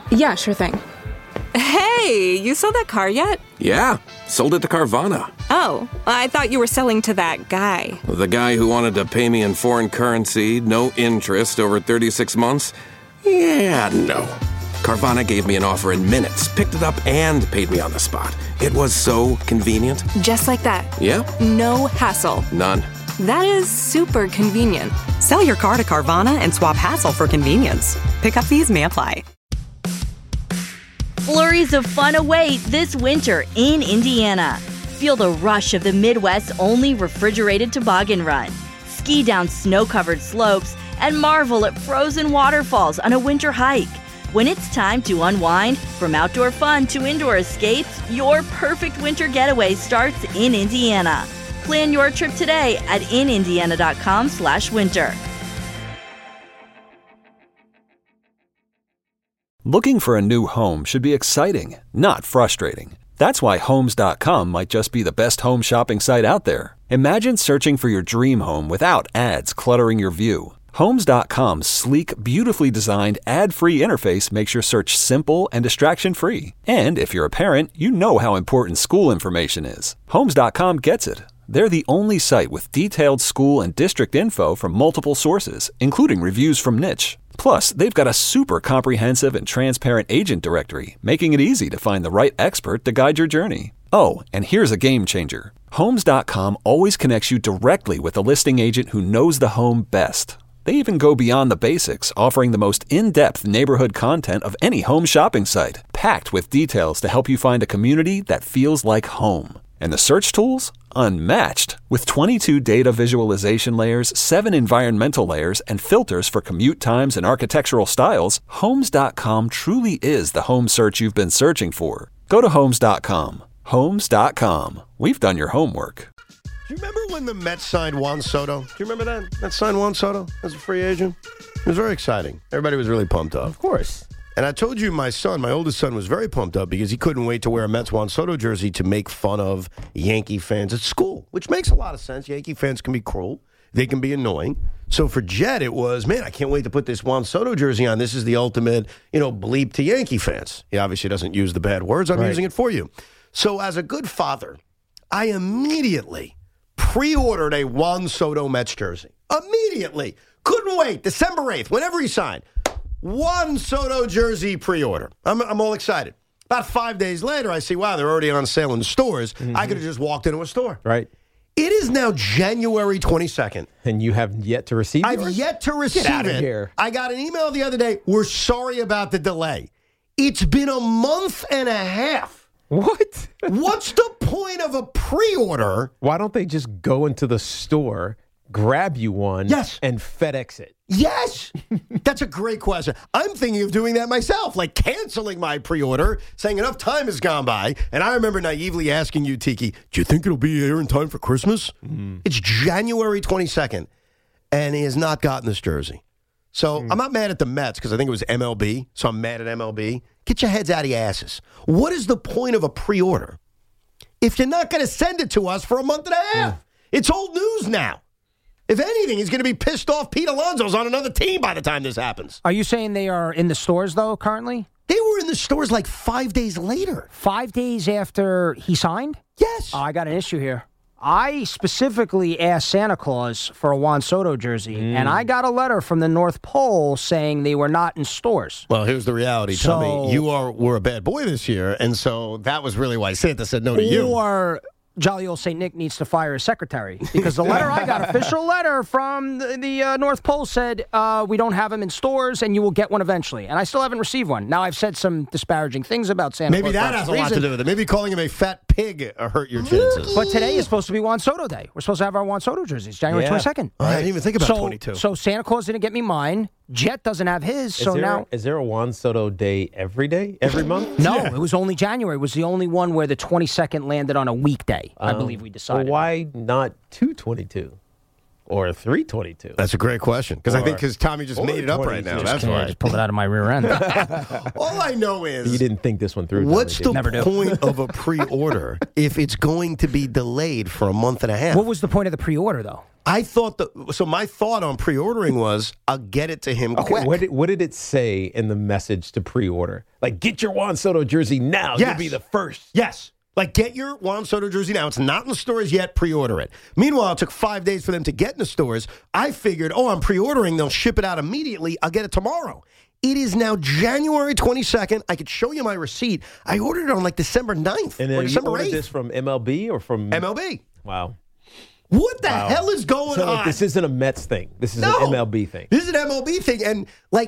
Yeah, sure thing. Hey, you sold that car yet? Yeah, sold it to Carvana. Oh, I thought you were selling to that guy. The guy who wanted to pay me in foreign currency, no interest, over 36 months? Yeah, no. Carvana gave me an offer in minutes, picked it up, and paid me on the spot. It was so convenient. Just like that. Yeah. No hassle. None. That is super convenient. Sell your car to Carvana and swap hassle for convenience. Pickup fees may apply. Flurries of fun await this winter in Indiana. Feel the rush of the Midwest's only refrigerated toboggan run. Ski down snow-covered slopes and marvel at frozen waterfalls on a winter hike. When it's time to unwind, from outdoor fun to indoor escapes, your perfect winter getaway starts in Indiana. Plan your trip today at inindiana.com/winter. Looking for a new home should be exciting, not frustrating. That's why Homes.com might just be the best home shopping site out there. Imagine searching for your dream home without ads cluttering your view. Homes.com's sleek, beautifully designed, ad-free interface makes your search simple and distraction-free. And if you're a parent, you know how important school information is. Homes.com gets it. They're the only site with detailed school and district info from multiple sources, including reviews from Niche. Plus, they've got a super comprehensive and transparent agent directory, making it easy to find the right expert to guide your journey. Oh, and here's a game changer. Homes.com always connects you directly with a listing agent who knows the home best. They even go beyond the basics, offering the most in-depth neighborhood content of any home shopping site, packed with details to help you find a community that feels like home. And the search tools? Unmatched. With 22 data visualization layers, 7 environmental layers, and filters for commute times and architectural styles, Homes.com truly is the home search you've been searching for. Go to Homes.com. Homes.com. We've done your homework. Do you remember when the Mets signed Juan Soto? Do you remember that? That signed Juan Soto as a free agent? It was very exciting. Everybody was really pumped up. Of course. And I told you my oldest son, was very pumped up because he couldn't wait to wear a Mets Juan Soto jersey to make fun of Yankee fans at school, which makes a lot of sense. Yankee fans can be cruel. They can be annoying. So for Jet, it was, man, I can't wait to put this Juan Soto jersey on. This is the ultimate, bleep to Yankee fans. He obviously doesn't use the bad words. I'm using it for you. So as a good father, I immediately pre-ordered a Juan Soto Mets jersey. Immediately. Couldn't wait. December 8th, whenever he signed. Juan Soto jersey pre-order. I'm all excited. About 5 days later, I see, wow, they're already on sale in stores. Mm-hmm. I could have just walked into a store. Right. It is now January 22nd. And you have yet to receive it? I've yet to receive Get out of it. Here. I got an email the other day. We're sorry about the delay. It's been a month and a half. What? What's the point of a pre-order? Why don't they just go into the store, grab you one, and FedEx it? Yes. That's a great question. I'm thinking of doing that myself, like canceling my pre-order, saying enough time has gone by. And I remember naively asking you, Tiki, do you think it'll be here in time for Christmas? Mm. It's January 22nd, and he has not gotten this jersey. So I'm not mad at the Mets because I think it was MLB, so I'm mad at MLB. Get your heads out of your asses. What is the point of a pre-order if you're not going to send it to us for a month and a half? It's old news now. If anything, he's going to be pissed off. Pete Alonso's on another team by the time this happens. Are you saying they are in the stores, though, currently? They were in the stores like 5 days later. 5 days after he signed? Yes. Oh, I got an issue here. I specifically asked Santa Claus for a Juan Soto jersey, and I got a letter from the North Pole saying they were not in stores. Well, here's the reality, Tommy. You were a bad boy this year, and so that was really why Santa said no to you. Or jolly old St. Nick needs to fire his secretary, because the letter I got, official letter from the North Pole, said we don't have them in stores and you will get one eventually. And I still haven't received one. Now, I've said some disparaging things about Santa Claus. Maybe that has a lot to do with it. Maybe calling him a fat pig hurt your chances. But today is supposed to be Juan Soto Day. We're supposed to have our Juan Soto jerseys, January 22nd. I didn't even think about 22. So Santa Claus didn't get me mine. Jet doesn't have his. Is there a Juan Soto Day every month? No, it was only January. It was the only one where the 22nd landed on a weekday. I believe we decided. Well, why not 2/22? or a 322? That's a great question because I think Tommy just made it up right now. That's why I just pulled it out of my rear end. All I know is you didn't think this one through. What's the Never point of a pre-order if it's going to be delayed for a month and a half? What was the point of the pre-order, though? I thought so my thought on pre-ordering was I'll get it to him quick. What did it say in the message to pre-order? Like, get your Juan Soto jersey now. Yes. You'll be the first. Yes. Like, get your Juan Soto jersey now. It's not in the stores yet. Pre-order it. Meanwhile, it took 5 days for them to get in the stores. I figured, I'm pre-ordering. They'll ship it out immediately. I'll get it tomorrow. It is now January 22nd. I could show you my receipt. I ordered it on December 9th And or then December you ordered 8th. this from MLB or from MLB. Wow. What the hell is going on? This isn't a Mets thing. This is an MLB thing. This is an MLB thing. And,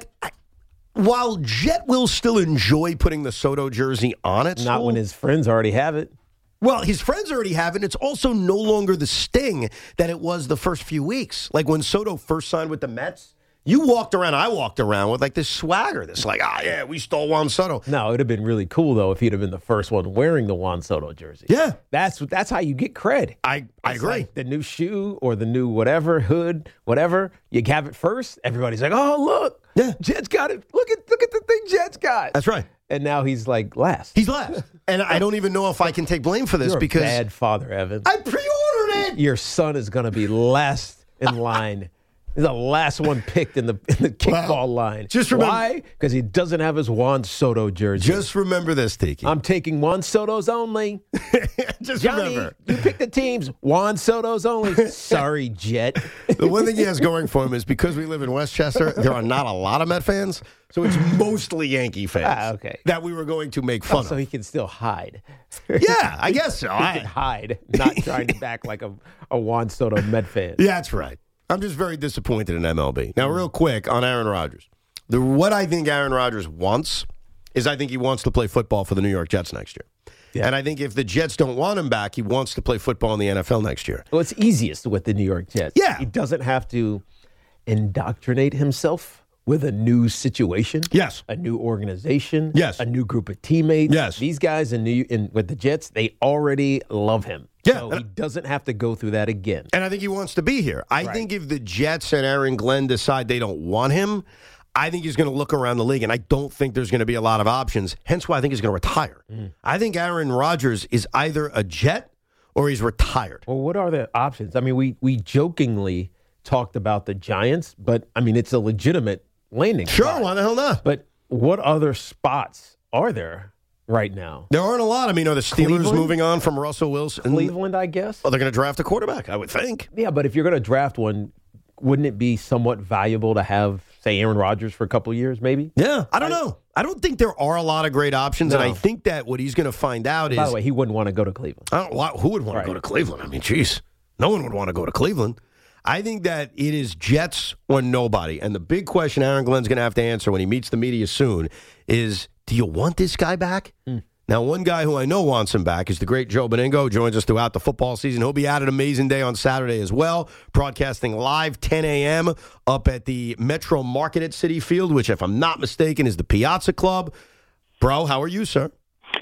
while Jet will still enjoy putting the Soto jersey on it, Not when his friends already have it. Well, his friends already have it. It's also no longer the sting that it was the first few weeks. Like when Soto first signed with the Mets, I walked around with this swagger. This we stole Juan Soto. No, it would have been really cool, though, if he'd have been the first one wearing the Juan Soto jersey. Yeah. That's how you get cred. I agree. Like the new shoe or the new whatever, hood, whatever. You have it first. Everybody's like, oh, look. Yeah. Jet's got it. Look at the thing Jet's got. That's right. And now he's last. He's last. And I don't even know if I can take blame for this You're because a bad father, Evan. I pre-ordered it. Your son is going to be last in line. He's the last one picked in the kickball line. Just remember, why? Because he doesn't have his Juan Soto jersey. Just remember this, Tiki. I'm taking Juan Soto's only. Just Johnny, remember. you pick the teams. Juan Soto's only. Sorry, Jet. The one thing he has going for him is because we live in Westchester, there are not a lot of Met fans, so it's mostly Yankee fans okay. that we were going to make fun So of. he can still hide. Yeah, I guess so. He can hide, not trying to back like a Juan Soto Met fan. Yeah, that's right. I'm just very disappointed in MLB. Now, real quick on Aaron Rodgers. What I think Aaron Rodgers wants is I think he wants to play football for the New York Jets next year. Yeah. And I think if the Jets don't want him back, he wants to play football in the NFL next year. Well, it's easiest with the New York Jets. Yeah. He doesn't have to indoctrinate himself with a new situation. Yes. A new organization. Yes. A new group of teammates. Yes. These guys with the Jets, they already love him. Yeah. So he doesn't have to go through that again. And I think he wants to be here. I think if the Jets and Aaron Glenn decide they don't want him, I think he's going to look around the league, and I don't think there's going to be a lot of options. Hence why I think he's going to retire. I think Aaron Rodgers is either a Jet or he's retired. Well, what are the options? I mean, we jokingly talked about the Giants, but, I mean, it's a legitimate landing spot. Sure, why the hell not? But what other spots are there right now? There aren't a lot. I mean, are the Steelers Cleveland? moving on from Russell Wilson? Cleveland, I guess. Well, they're going to draft a quarterback, I would think. Yeah, but if you're going to draft one, wouldn't it be somewhat valuable to have, say, Aaron Rodgers for a couple of years, maybe? Yeah, I don't know. I don't think there are a lot of great options, and I think that what he's going to find out is... By the way, he wouldn't want to go to Cleveland. Who would want to go to Cleveland? I mean, geez, no one would want to go to Cleveland. I think that it is Jets or nobody. And the big question Aaron Glenn's going to have to answer when he meets the media soon is, do you want this guy back? Now, one guy who I know wants him back is the great Joe Beningo. Joins us throughout the football season. He'll be at an amazing day on Saturday as well, broadcasting live 10 a.m. up at the Metro Market at Citi Field, which, if I'm not mistaken, is the Piazza Club. Bro, how are you, sir?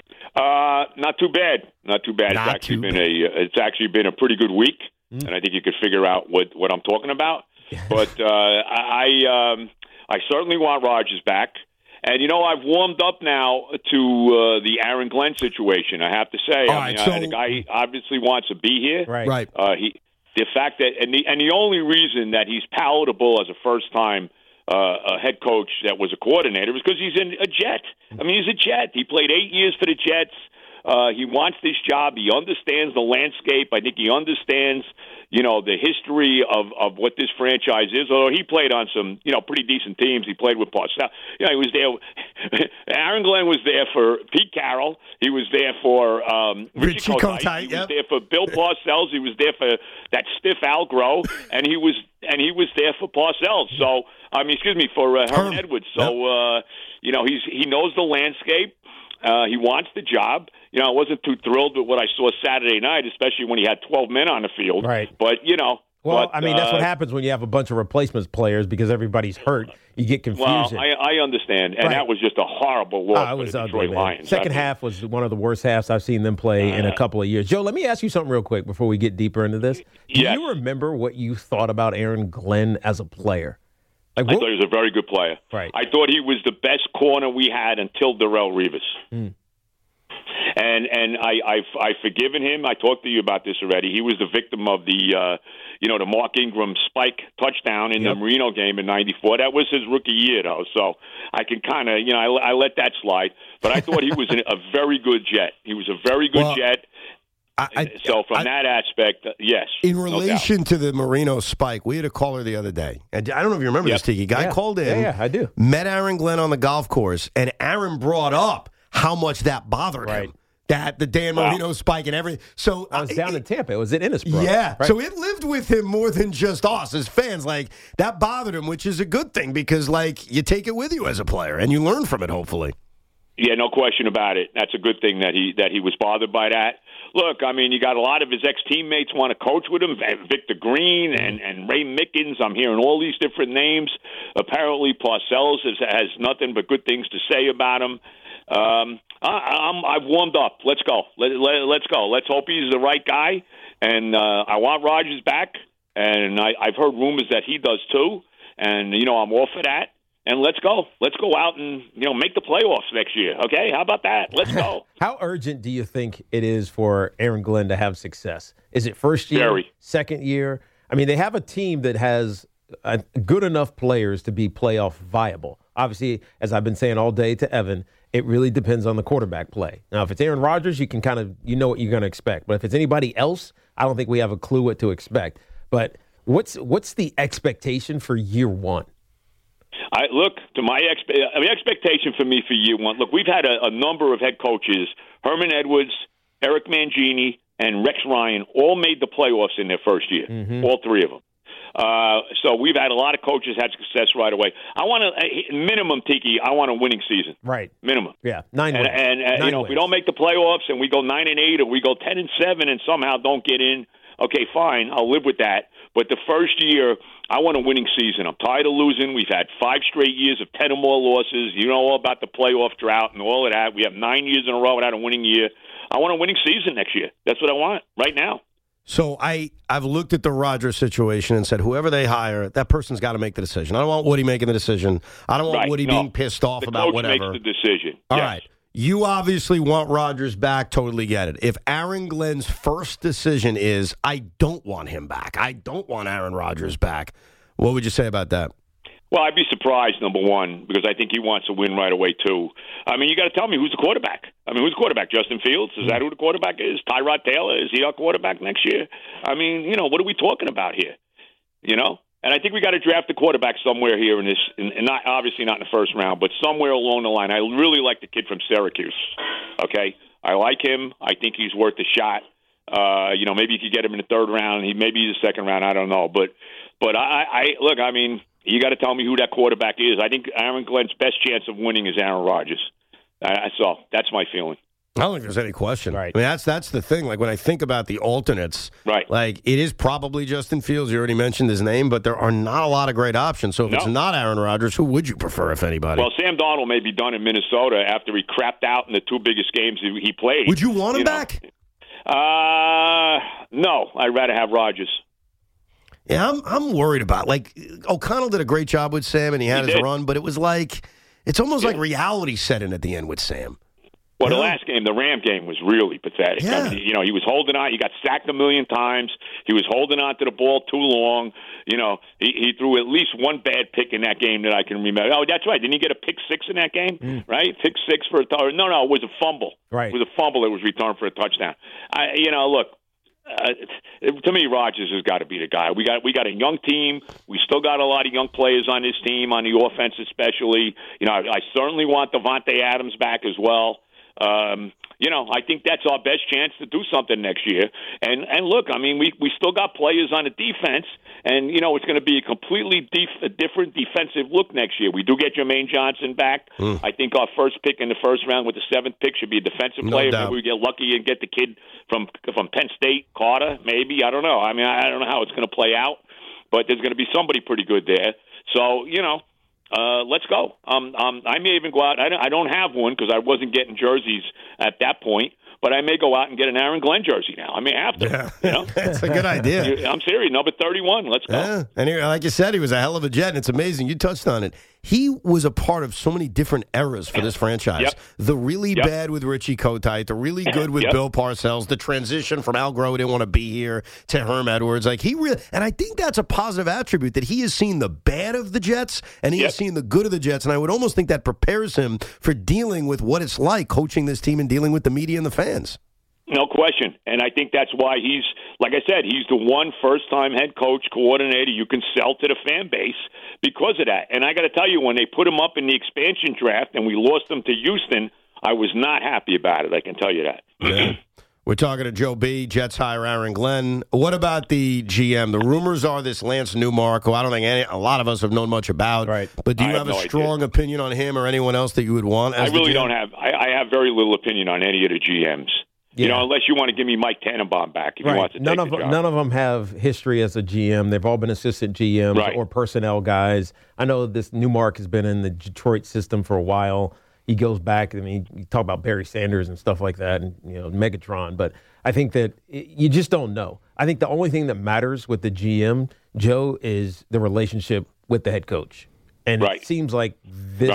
Not too bad. Not too bad. It's actually been a pretty good week, and I think you could figure out what I'm talking about. But I certainly want Rodgers back. And, I've warmed up now to the Aaron Glenn situation, I have to say. The guy obviously wants to be here. Right. The fact that and the only reason that he's palatable as a first-time a head coach that was a coordinator was because he's a Jet. I mean, he's a Jet. He played 8 years for the Jets. He wants this job. He understands the landscape. I think he understands, the history of what this franchise is. Although he played on some, pretty decent teams. He played with Parcells. He was there. Aaron Glenn was there for Pete Carroll. He was there for Richie Kotite. He was there for Bill Parcells. He was there for that stiff Al Groh, and he was there for Parcells. So for Herman Edwards. So he knows the landscape. He wants the job. I wasn't too thrilled with what I saw Saturday night, especially when he had 12 men on the field. Right. But, Well, I mean, that's what happens when you have a bunch of replacements players because everybody's hurt. You get confusion. Well, I understand, and that was just a horrible loss for the Detroit Lions. Second half was one of the worst halves I've seen them play in a couple of years. Joe, let me ask you something real quick before we get deeper into this. Do you remember what you thought about Aaron Glenn as a player? I thought he was a very good player. Right. I thought he was the best corner we had until Darrelle Revis. And I've forgiven him. I talked to you about this already. He was the victim of the the Mark Ingram spike touchdown in the Marino game in '94. That was his rookie year, though. So I can kind of I let that slide. But I thought he was a very good Jet. He was a very good Jet. So from that aspect, yes. In relation to the Marino spike, we had a caller the other day. And I don't know if you remember this, Tiki. Guy called in. Yeah, I do. Met Aaron Glenn on the golf course, and Aaron brought up how much that bothered him. That the Dan Marino spike and everything. So I was down in Tampa. It was at Innisbrook. Yeah. Right? So it lived with him more than just us as fans. Like, that bothered him, which is a good thing because, like, you take it with you as a player and you learn from it, hopefully. Yeah, no question about it. That's a good thing that he was bothered by that. Look, I mean, you got a lot of his ex-teammates want to coach with him, Victor Green and Ray Mickens. I'm hearing all these different names. Apparently, Parcells has nothing but good things to say about him. I've warmed up. Let's go. Let's go. Let's hope he's the right guy. And I want Rodgers back. And I've heard rumors that he does too. And I'm all for that. And let's go. Let's go out and make the playoffs next year. Okay, how about that? Let's go. How urgent do you think it is for Aaron Glenn to have success? Is it first year, second year? I mean, they have a team that has good enough players to be playoff viable. Obviously, as I've been saying all day to Evan, it really depends on the quarterback play. Now, if it's Aaron Rodgers, you can what you're going to expect. But if it's anybody else, I don't think we have a clue what to expect. But what's the expectation for year one? The expectation for me for year one. Look, we've had a number of head coaches: Herman Edwards, Eric Mangini, and Rex Ryan, all made the playoffs in their first year. All three of them. So we've had a lot of coaches had success right away. I want minimum, Tiki. I want a winning season. Right. Minimum. Yeah. 9 wins. And if we don't make the playoffs and we go 9-8 or we go 10-7 and somehow don't get in, okay, fine. I'll live with that. But the first year, I want a winning season. I'm tired of losing. We've had 5 straight years of 10 or more losses. You know all about the playoff drought and all of that. We have 9 years in a row without a winning year. I want a winning season next year. That's what I want right now. So I've looked at the Rodgers situation and said, whoever they hire, that person's got to make the decision. I don't want Woody making the decision. I don't want Woody being pissed off about whatever. The coach makes the decision. All right. You obviously want Rodgers back. Totally get it. If Aaron Glenn's first decision is, I don't want him back, I don't want Aaron Rodgers back, what would you say about that? Well, I'd be surprised, number one, because I think he wants to win right away, too. I mean, you got to tell me who's the quarterback. I mean, who's the quarterback? Justin Fields? Is that who the quarterback is? Tyrod Taylor? Is he our quarterback next year? I mean, what are we talking about here? And I think we got to draft a quarterback somewhere here in this, and not obviously not in the first round, but somewhere along the line. I really like the kid from Syracuse. Okay, I like him. I think he's worth a shot. Maybe you could get him in the third round. Maybe the second round. I don't know, but I look. I mean, you got to tell me who that quarterback is. I think Aaron Glenn's best chance of winning is Aaron Rodgers. So that's my feeling. I don't think there's any question. Right. I mean, that's the thing. Like, when I think about the alternates, like, it is probably Justin Fields. You already mentioned his name, but there are not a lot of great options. So if it's not Aaron Rodgers, who would you prefer, if anybody? Well, Sam Darnold may be done in Minnesota after he crapped out in the 2 biggest games he played. Would you want him back? No. I'd rather have Rodgers. Yeah, I'm worried about, like, O'Connell did a great job with Sam, and he had his run, but it was like, it's almost like reality set in at the end with Sam. Well, the last game, the Ram game, was really pathetic. Yeah. I mean, he was holding on. He got sacked a million times. He was holding on to the ball too long. He threw at least one bad pick in that game that I can remember. Oh, that's right. Didn't he get a pick 6 in that game? Right? Pick 6 for a touchdown. No, it was a fumble. Right. It was a fumble that was returned for a touchdown. Look, to me, Rodgers has got to be the guy. We got a young team. We still got a lot of young players on this team, on the offense especially. I certainly want Devontae Adams back as well. I think that's our best chance to do something next year. And look, I mean, we still got players on the defense, and it's going to be a completely different defensive look next year. We do get Jermaine Johnson back. I think our first pick in the first round with the 7th pick should be a defensive player. doubt. Maybe we get lucky and get the kid from Penn State, Carter. Maybe, I don't know. I mean, I don't know how it's going to play out, but there's going to be somebody pretty good there. So let's go. I may even go out. I don't have one because I wasn't getting jerseys at that point, but I may go out and get an Aaron Glenn jersey now. I may have to. Yeah. That's a good idea. I'm serious. Number 31. Let's go. Yeah. And like you said, he was a hell of a Jet, and it's amazing. You touched on it. He was a part of so many different eras for this franchise. Yep. The really bad with Richie Kotite, the really good with Bill Parcells, the transition from Al Groh, who didn't want to be here, to Herm Edwards. Like and I think that's a positive attribute, that he has seen the bad of the Jets and he has seen the good of the Jets. And I would almost think that prepares him for dealing with what it's like coaching this team and dealing with the media and the fans. No question. And I think that's why he's, like I said, he's the one first-time head coach, coordinator you can sell to the fan base because of that. And I got to tell you, when they put him up in the expansion draft and we lost him to Houston, I was not happy about it. I can tell you that. Yeah. We're talking to Joe B. Jets hire Aaron Glenn. What about the GM? The rumors are this Lance Newmark, who I don't think a lot of us have known much about. Right. But do you have a strong opinion on him or anyone else that you would want? I really don't have. I have very little opinion on any of the GMs. Yeah. Unless you want to give me Mike Tannenbaum back if he wants to take the job. None of them have history as a GM. They've all been assistant GMs or personnel guys. I know this Newmark has been in the Detroit system for a while. He goes back. I mean, you talk about Barry Sanders and stuff like that, and Megatron. But I think that you just don't know. I think the only thing that matters with the GM, Joe, is the relationship with the head coach. And it seems like this.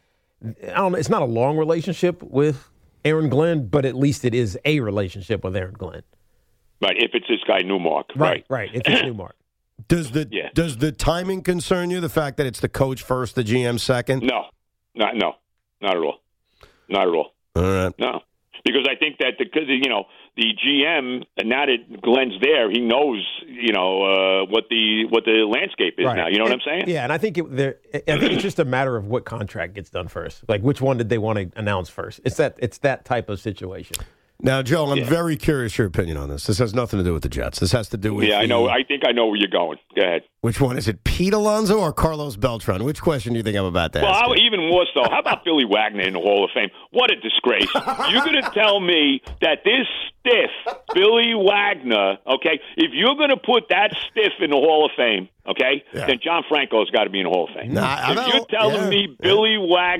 I don't know. It's not a long relationship with Aaron Glenn, but at least it is a relationship with Aaron Glenn. Right, if it's this guy Newmark. Right. If it's Newmark. Does the timing concern you, the fact that it's the coach first, the GM second? No, not at all. Not at all. All right. No. Because I think that because the GM, now that Glenn's there, he knows what the landscape is now. You know what I'm saying? Yeah, and I think it's just a matter of what contract gets done first. Like, which one did they want to announce first? It's that type of situation. Now, Joe, I'm very curious your opinion on this. This has nothing to do with the Jets. This has to do with I know. I think I know where you're going. Go ahead. Which one? Is it Pete Alonso or Carlos Beltran? Which question do you think I'm about to ask? Well, even more so, how about Billy Wagner in the Hall of Fame? What a disgrace. You're going to tell me that this stiff, Billy Wagner, okay, if you're going to put that stiff in the Hall of Fame, okay, then John Franco's got to be in the Hall of Fame. If you're telling me Billy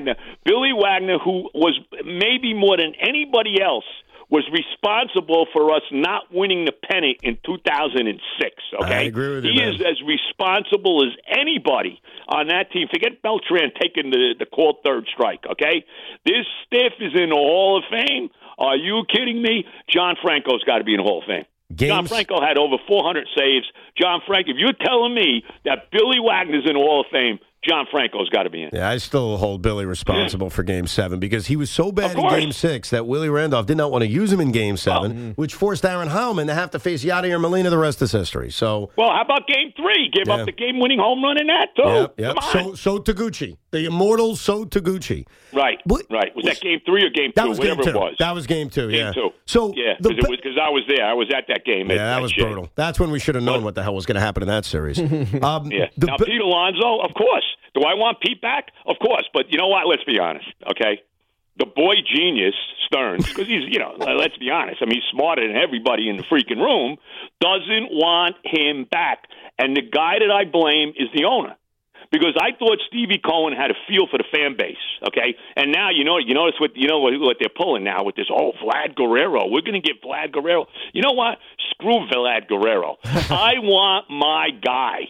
Wagner, who was maybe more than anybody else, was responsible for us not winning the pennant in 2006, okay? I agree with you, He is as responsible as anybody on that team. Forget Beltran taking the called third strike, okay? This stiff is in the Hall of Fame. Are you kidding me? John Franco's got to be in the Hall of Fame. John Franco had over 400 saves. John Franco, if you're telling me that Billy Wagner's in the Hall of Fame, John Franco's got to be in. Yeah, I still hold Billy responsible for Game 7 because he was so bad in Game 6 that Willie Randolph did not want to use him in Game 7, which forced Aaron Heilman to have to face Yadier Molina the rest of history. So, well, how about Game 3? Gave up the game-winning home run in that, too. Yep. So Taguchi, the immortal So Taguchi. Right. Was that Game 3 or Game 2? That was Whatever Game 2. it was. That was Game 2, Game 2. So, because I was there. I was at that game. Yeah, that was brutal. That's when we should have known what the hell was going to happen in that series. Now, Pete Alonso, of course. Do I want Pete back? Of course. But you know what? Let's be honest, okay? The boy genius, Stearns, because he's, let's be honest. I mean, he's smarter than everybody in the freaking room, doesn't want him back. And the guy that I blame is the owner. Because I thought Stevie Cohen had a feel for the fan base, okay? And now you notice what they're pulling now with this Vlad Guerrero. We're going to get Vlad Guerrero. You know what? Screw Vlad Guerrero. I want my guy.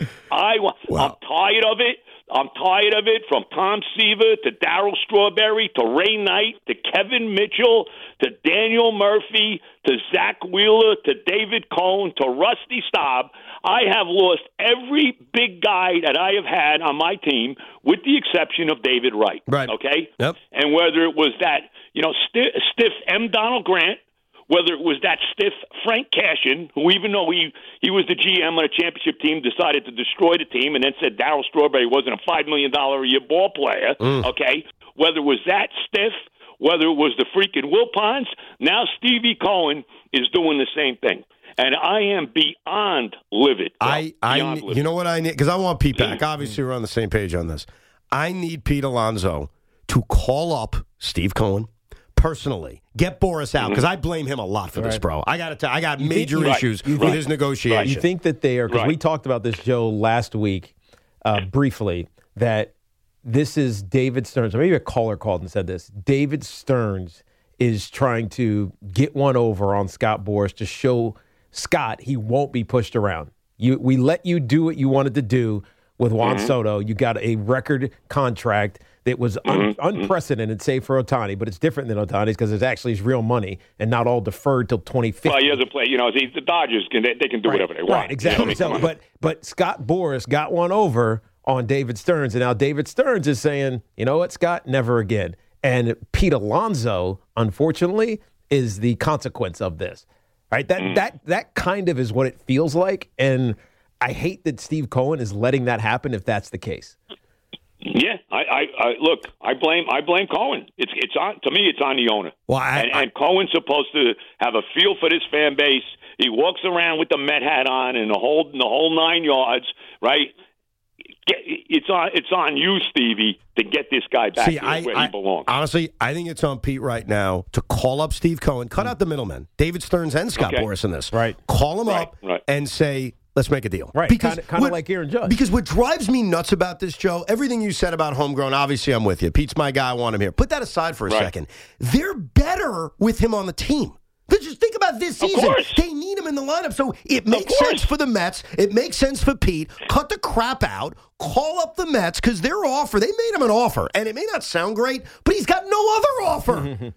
I'm tired of it. I'm tired of it, from Tom Seaver to Darryl Strawberry to Ray Knight to Kevin Mitchell to Daniel Murphy to Zach Wheeler to David Cohn to Rusty Staub. I have lost every big guy that I have had on my team, with the exception of David Wright. Right. Okay? Yep. And whether it was that, stiff M. Donald Grant, whether it was that stiff Frank Cashin, who, even though he was the GM on a championship team, decided to destroy the team and then said Darryl Strawberry wasn't a $5 million a year ball player, okay? Whether it was that stiff whether it was the freaking Wilpons. Now Stevie Cohen is doing the same thing. And I am beyond livid. Beyond livid. You know what I need? Because I want Pete back. Obviously, we're on the same page on this. I need Pete Alonso to call up Steve Cohen personally. Get Boris out, because I blame him a lot for this, bro. I got major issues with his negotiation. You think that they are, because we talked about this, Joe, last week briefly, that this is David Stearns, or maybe a caller called and said this. David Stearns is trying to get one over on Scott Boras to show Scott he won't be pushed around. We let you do what you wanted to do with Juan Soto. You got a record contract that was unprecedented, say, for Ohtani, but it's different than Ohtani's because it's actually his real money and not all deferred till 2050. Well, he doesn't play. The Dodgers they can do whatever they want. Right, exactly. But Scott Boras got one over on David Stearns, and now David Stearns is saying, you know what, Scott, never again. And Pete Alonso, unfortunately, is the consequence of this. Right? That kind of is what it feels like, and I hate that Steve Cohen is letting that happen if that's the case. Yeah, I look. I blame Cohen. It's on, to me. It's on the owner. Well, and Cohen's supposed to have a feel for this fan base. He walks around with the Met hat on and the whole 9 yards. Right? It's on you, Stevie, to get this guy back where he belongs. Honestly, I think it's on Pete right now to call up Steve Cohen. Cut out the middlemen, David Stearns and Scott Boras in this. Right. Call him up and say, let's make a deal. Right. Kind of like Aaron Judge. Because what drives me nuts about this, Joe, everything you said about homegrown, obviously I'm with you. Pete's my guy. I want him here. Put that aside for a second. They're better with him on the team. Just think about this season. They need him in the lineup. So it makes sense for the Mets. It makes sense for Pete. Cut the crap out. Call up the Mets because their offer, they made him an offer. And it may not sound great, but he's got no other offer.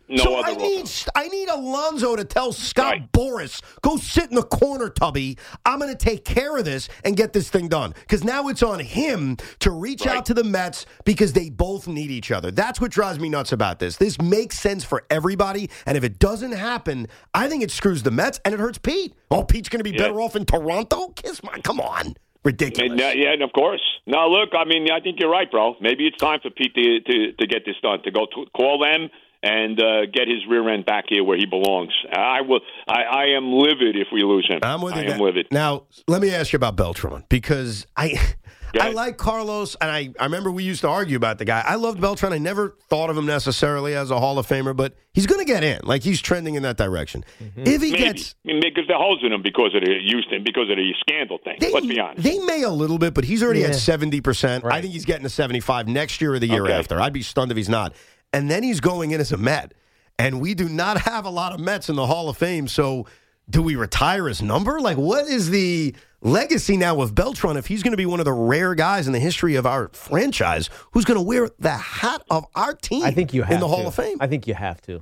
I need Alonso to tell Scott Boras, go sit in the corner, Tubby. I'm going to take care of this and get this thing done. Because now it's on him to reach out to the Mets because they both need each other. That's what drives me nuts about this. This makes sense for everybody. And if it doesn't happen, I think it screws the Mets and it hurts Pete. Oh, Pete's going to be better off in Toronto? Come on. Ridiculous. Yeah, and of course. No, look, I think you're right, bro. Maybe it's time for Pete to get this done, to go call them and get his rear end back here where he belongs. I am livid if we lose him. I'm with you. I am livid. Now, let me ask you about Beltran, because I like Carlos, and I remember we used to argue about the guy. I loved Beltran. I never thought of him necessarily as a Hall of Famer, but he's going to get in. Like, he's trending in that direction. If he gets... Because they're hosing him because of the Houston, because of the scandal thing. Let's be honest. They may a little bit, but he's already at 70%. Right. I think he's getting to 75 next year or the year after. I'd be stunned if he's not. And then he's going in as a Met. And we do not have a lot of Mets in the Hall of Fame, so do we retire his number? Like, what is the legacy now of Beltran if he's going to be one of the rare guys in the history of our franchise who's going to wear the hat of our team in the Hall of Fame? I think you have to.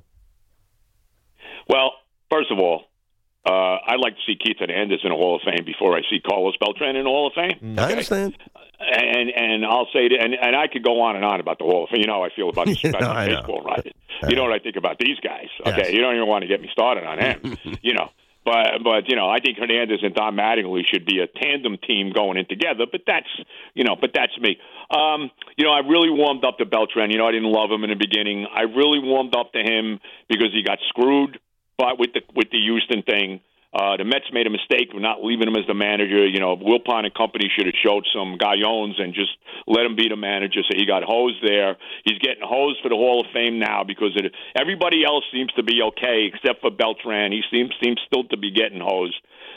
Well, first of all, I'd like to see Keith Hernandez in the Hall of Fame before I see Carlos Beltran in the Hall of Fame. I understand. And I'll say that, and I could go on and on about the Hall of Fame. You know how I feel about this baseball, right? You know what I think about these guys. Okay, you don't even want to get me started on him. But I think Hernandez and Don Mattingly should be a tandem team going in together. But that's me. I really warmed up to Beltran. I didn't love him in the beginning. I really warmed up to him because he got screwed, but with the Houston thing. The Mets made a mistake of not leaving him as the manager. Wilpon and company should have showed some gallones and just let him be the manager. So he got hosed there. He's getting hosed for the Hall of Fame now because everybody else seems to be okay except for Beltran. He seems still to be getting hosed.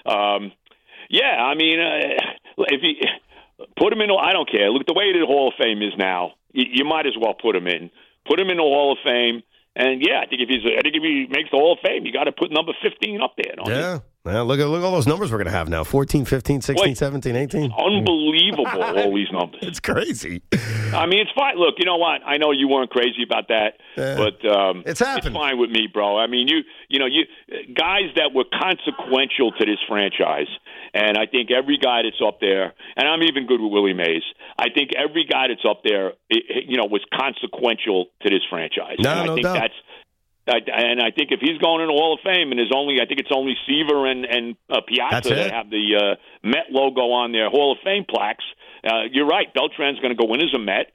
If he put him in, I don't care. Look, the way the Hall of Fame is now, you might as well put him in. Put him in the Hall of Fame. And I think if he makes the Hall of Fame, you got to put number 15 up there. Yeah. Well, look at all those numbers we're going to have now. 14, 15, 16, 17, 18. Unbelievable, all these numbers. It's crazy. It's fine. Look, you know what? I know you weren't crazy about that, but it's happened. It's fine with me, bro. You guys that were consequential to this franchise, and I think every guy that's up there, and I'm even good with Willie Mays, I think every guy that's up there, was consequential to this franchise. No doubt. And I think if he's going in the Hall of Fame, and I think it's only Seaver and Piazza that have the Met logo on their Hall of Fame plaques. You're right. Beltran's going to go in as a Met,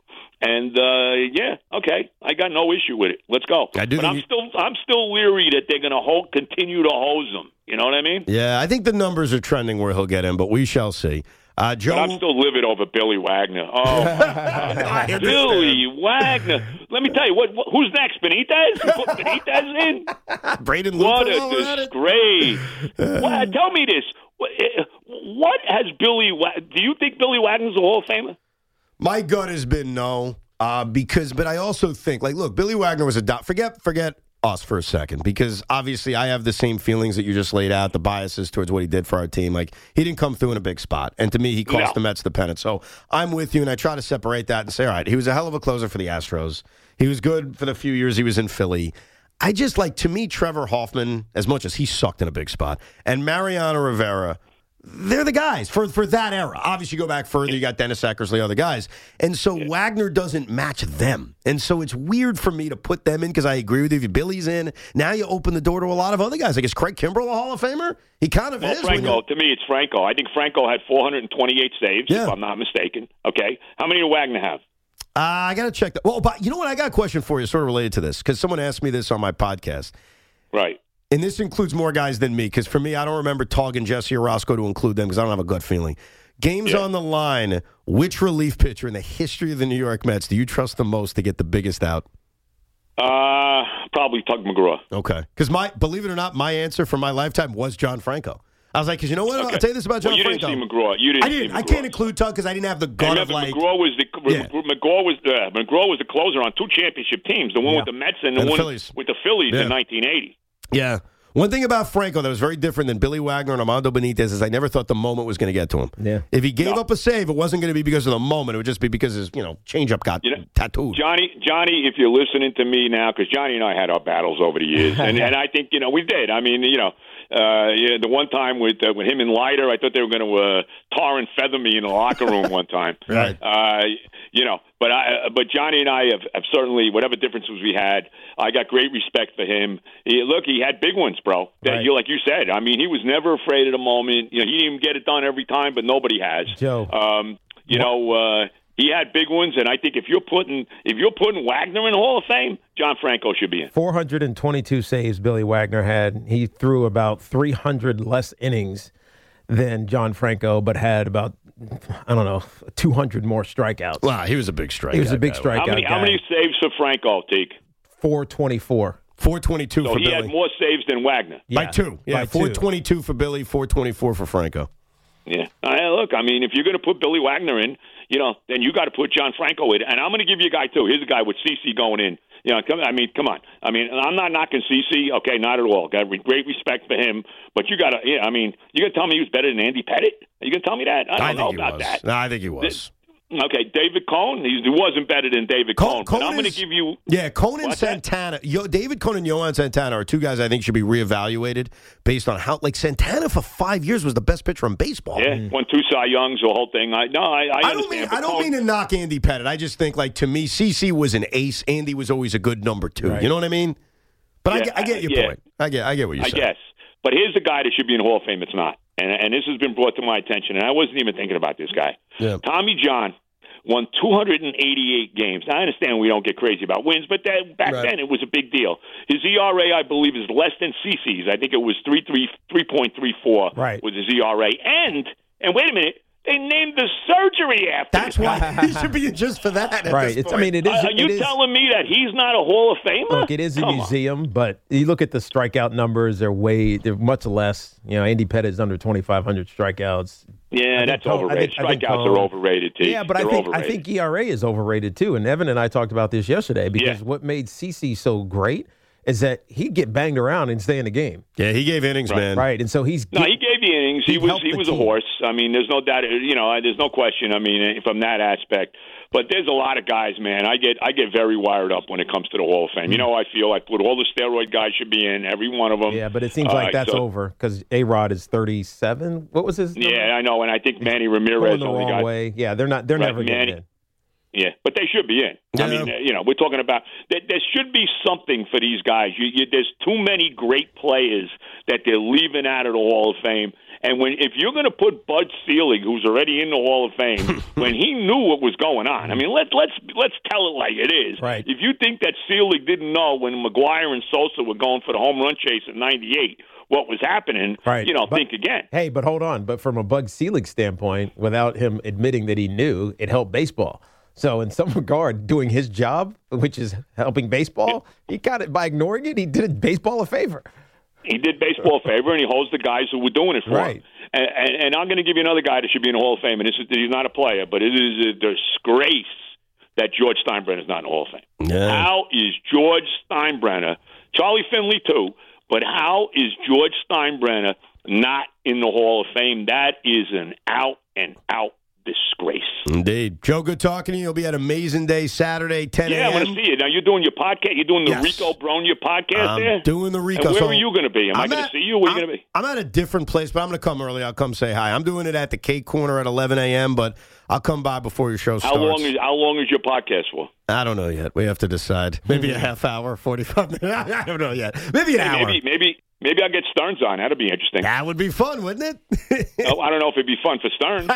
And okay, I got no issue with it. Let's go. But I'm still leery that they're going to continue to hose him. You know what I mean? Yeah, I think the numbers are trending where he'll get in, but we shall see. Joe, but I'm still livid over Billy Wagner. Oh, my God. Billy Wagner. Let me tell you, who's next? Benitez? You put Benitez in? Braden What a disgrace. Tell me this. What has Billy do you think Billy Wagner's a Hall of Famer? My gut has been no, but I also think, look, Billy Wagner was forget us for a second, because obviously I have the same feelings that you just laid out, the biases towards what he did for our team. He didn't come through in a big spot, and to me, he cost the Mets the pennant. So I'm with you, and I try to separate that and say, all right, he was a hell of a closer for the Astros. He was good for the few years he was in Philly. I just to me, Trevor Hoffman, as much as he sucked in a big spot, and Mariano Rivera, they're the guys for that era. Obviously, you go back further, you got Dennis Eckersley, other guys. And so Wagner doesn't match them. And so it's weird for me to put them in, because I agree with you. If Billy's in, now you open the door to a lot of other guys. Is Craig Kimbrell a Hall of Famer? He kind of is. Franco, to me, it's Franco. I think Franco had 428 saves, if I'm not mistaken. Okay. How many did Wagner have? I got to check that. Well, but you know what? I got a question for you sort of related to this, because someone asked me this on my podcast. Right. And this includes more guys than me, because for me, I don't remember Tog and Jesse Orozco to include them, because I don't have a gut feeling. Games on the line, which relief pitcher in the history of the New York Mets do you trust the most to get the biggest out? Probably Tug McGraw. Okay. Because believe it or not, my answer for my lifetime was John Franco. I was like, because you know what? Okay. I'll tell you this about John Franco. You didn't see McGraw. I didn't. I can't include Tug because I didn't have the gut of McGraw was the closer on two championship teams, the one with the Mets and the one Phillies. with the Phillies in 1980. Yeah. One thing about Franco that was very different than Billy Wagner and Armando Benitez is I never thought the moment was going to get to him. Yeah. If he gave up a save, it wasn't going to be because of the moment. It would just be because his changeup got tattooed. Johnny, if you're listening to me now, because Johnny and I had our battles over the years, and I think we did. I mean, the one time with him and Leiter, I thought they were going to tar and feather me in the locker room one time. Right. But Johnny and I have certainly, whatever differences we had, I got great respect for him. He had big ones, bro. Right. Like you said, I mean, he was never afraid of the moment. He didn't even get it done every time, but nobody has. Joe. He had big ones, and I think if you're putting Wagner in the Hall of Fame, John Franco should be in. 422 saves Billy Wagner had. He threw about 300 less innings than John Franco, but had about 200 more strikeouts. Wow, he was a big strikeout. He was a big strikeout guy. How many saves for Franco, Teak? 424. 422 so for Billy. So he had more saves than Wagner. By two. Yeah, by 422 for Billy, 424 for Franco. Yeah. Look, I mean, if you're going to put Billy Wagner in, then you got to put John Franco in. And I'm going to give you a guy, too. Here's a guy with CeCe going in. Come on. I mean, I'm not knocking CeCe. Okay, not at all. Got great respect for him. But you got to, you going to tell me he was better than Andy Pettitte? Are you going to tell me that? I don't know about that. No, I think he was. Okay, David Cone. He wasn't better than David Cone. But I'm going to give you... Yeah, Cone and Santana. David Cone and Yohan Santana are two guys I think should be reevaluated based on how... Santana for 5 years was the best pitcher in baseball. Yeah, won 2 Cy Youngs, the whole thing. I understand. I don't mean to knock Andy Pettitte. I just think, to me, CeCe was an ace. Andy was always a good number 2. Right. You know what I mean? But I get your point. I get what you're saying. I guess. But here's the guy that should be in the Hall of Fame. It's not. And this has been brought to my attention, and I wasn't even thinking about this guy. Yeah. Tommy John won 288 games. Now, I understand we don't get crazy about wins, but back then it was a big deal. His ERA, I believe, is less than CeCe's. I think it was 3.34 was his ERA. And wait a minute, they named the surgery after That's why he should be in just for that. Right. It is. Are you telling me that he's not a Hall of Famer? Look, it is a museum, but you look at the strikeout numbers; they're much less. Andy Pettitte is under 2,500 strikeouts. Yeah, that's overrated. Strikeouts are overrated too. Yeah, but I think ERA is overrated too. And Evan and I talked about this yesterday because what made CeCe so great is that he'd get banged around and stay in the game. Yeah, he gave innings, man. Right, and so he gave the innings. He was a horse. I mean, there's no doubt. There's no question. I mean, from that aspect. But there's a lot of guys, man. I get very wired up when it comes to the Hall of Fame. You know how I feel. I put all the steroid guys should be in, every one of them. Yeah, but it seems like that's over because A-Rod is 37. What was his number? Yeah, I know, and I think Manny Ramirez the wrong way. Yeah, they're not. They're never getting in. Yeah, but they should be in. Yeah. I mean, we're talking about there should be something for these guys. There's too many great players that they're leaving out of the Hall of Fame. And if you're going to put Bud Selig, who's already in the Hall of Fame, when he knew what was going on, I mean, let's tell it like it is. Right. If you think that Selig didn't know when McGuire and Sosa were going for the home run chase in '98 what was happening, right. Think again. Hey, but hold on. But from a Bud Selig standpoint, without him admitting that he knew, it helped baseball. So in some regard, doing his job, which is helping baseball, he got it by ignoring it. He did baseball a favor. He did baseball a favor, and he holds the guys who were doing it for him. And I'm going to give you another guy that should be in the Hall of Fame, and he's not a player, but it is a disgrace that George Steinbrenner is not in the Hall of Fame. Yeah. How is George Steinbrenner, Charlie Finley too, but how is George Steinbrenner not in the Hall of Fame? That is an out-and-out disgrace. Indeed. Joe, good talking to you. You'll be at Amazing Day Saturday, 10 a.m. Yeah, I want to see you. Now, you're doing your podcast. You're doing the Yes. Rico Bronya podcast there? I'm doing the Rico. And where are you going to be? Am I going to see you? Where are you going to be? I'm at a different place, but I'm going to come early. I'll come say hi. I'm doing it at the K Corner at 11 a.m., but I'll come by before your show starts. How long is your podcast for? I don't know yet. We have to decide. Maybe a half hour, 45 minutes. I don't know yet. Maybe an hour. Maybe I'll get Stearns on. That'd be interesting. That would be fun, wouldn't it? I don't know if it'd be fun for Stearns.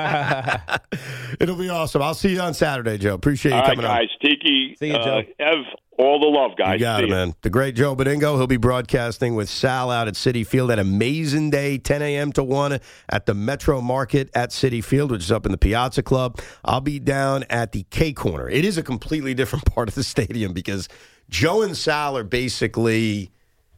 It'll be awesome. I'll see you on Saturday, Joe. Appreciate you coming on. All right, guys. Tiki, see you, Joe. Ev, all the love, guys. You got it, man. The great Joe Badingo. He'll be broadcasting with Sal out at Citi Field at Amazing Day, 10 a.m. to 1 at the Metro Market at Citi Field, which is up in the Piazza Club. I'll be down at the K Corner. It is a completely different part of the stadium because Joe and Sal are basically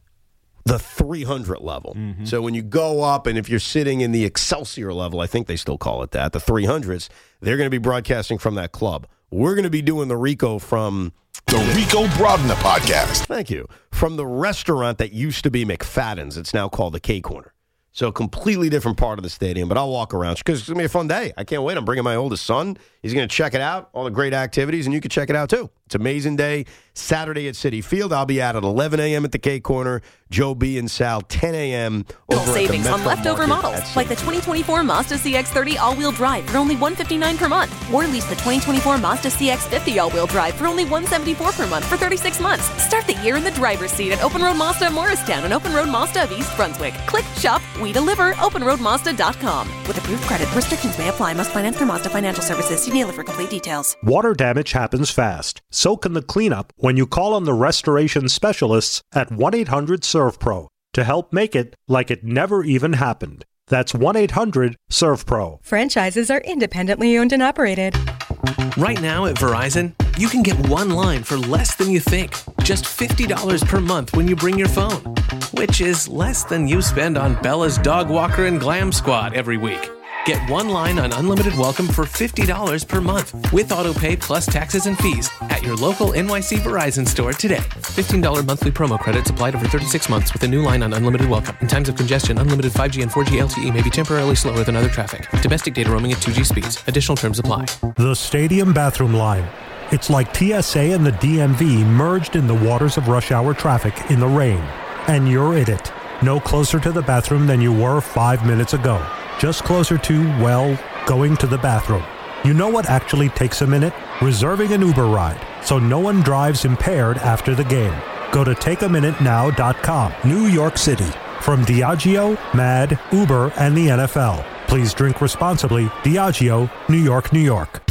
the 300 level. Mm-hmm. So when you go up, and if you're sitting in the Excelsior level, I think they still call it that, the 300s, they're going to be broadcasting from that club. We're going to be doing the Rico from the Rico Brodna Podcast. Thank you. From the restaurant that used to be McFadden's. It's now called the K Corner. So a completely different part of the stadium, but I'll walk around because it's going to be a fun day. I can't wait. I'm bringing my oldest son. He's going to check it out, all the great activities, and you can check it out too. It's Amazing Day, Saturday at Citi Field. I'll be out at 11 a.m. at the K Corner. Joe B. and Sal, 10 a.m. over savings at the on leftover models, like the 2024 Mazda CX-30 all-wheel drive for only $159 per month. Or lease the 2024 Mazda CX-50 all-wheel drive for only $174 per month for 36 months. Start the year in the driver's seat at Open Road Mazda of Morristown and Open Road Mazda of East Brunswick. Click, shop, we deliver, openroadmazda.com. With approved credit, restrictions may apply. Must finance through Mazda Financial Services. See dealer for complete details. Water damage happens fast. So can the cleanup when you call on the restoration specialists at 1-800-SERVPRO to help make it like it never even happened. That's 1-800-SERVPRO. Franchises are independently owned and operated. Right now at Verizon, you can get one line for less than you think. Just $50 per month when you bring your phone, which is less than you spend on Bella's Dog Walker and Glam Squad every week. Get one line on unlimited welcome for $50 per month with auto pay plus taxes and fees at your local NYC Verizon store today. $15 monthly promo credits applied over 36 months with a new line on unlimited welcome. In times of congestion, unlimited 5G and 4G LTE may be temporarily slower than other traffic. Domestic data roaming at 2G speeds. Additional terms apply. The Stadium Bathroom Line. It's like TSA and the DMV merged in the waters of rush hour traffic in the rain. And you're in it. No closer to the bathroom than you were 5 minutes ago. Just closer to, well, going to the bathroom. You know what actually takes a minute? Reserving an Uber ride, so no one drives impaired after the game. Go to takeaminutenow.com. New York City. From Diageo, MAD, Uber, and the NFL. Please drink responsibly. Diageo, New York, New York.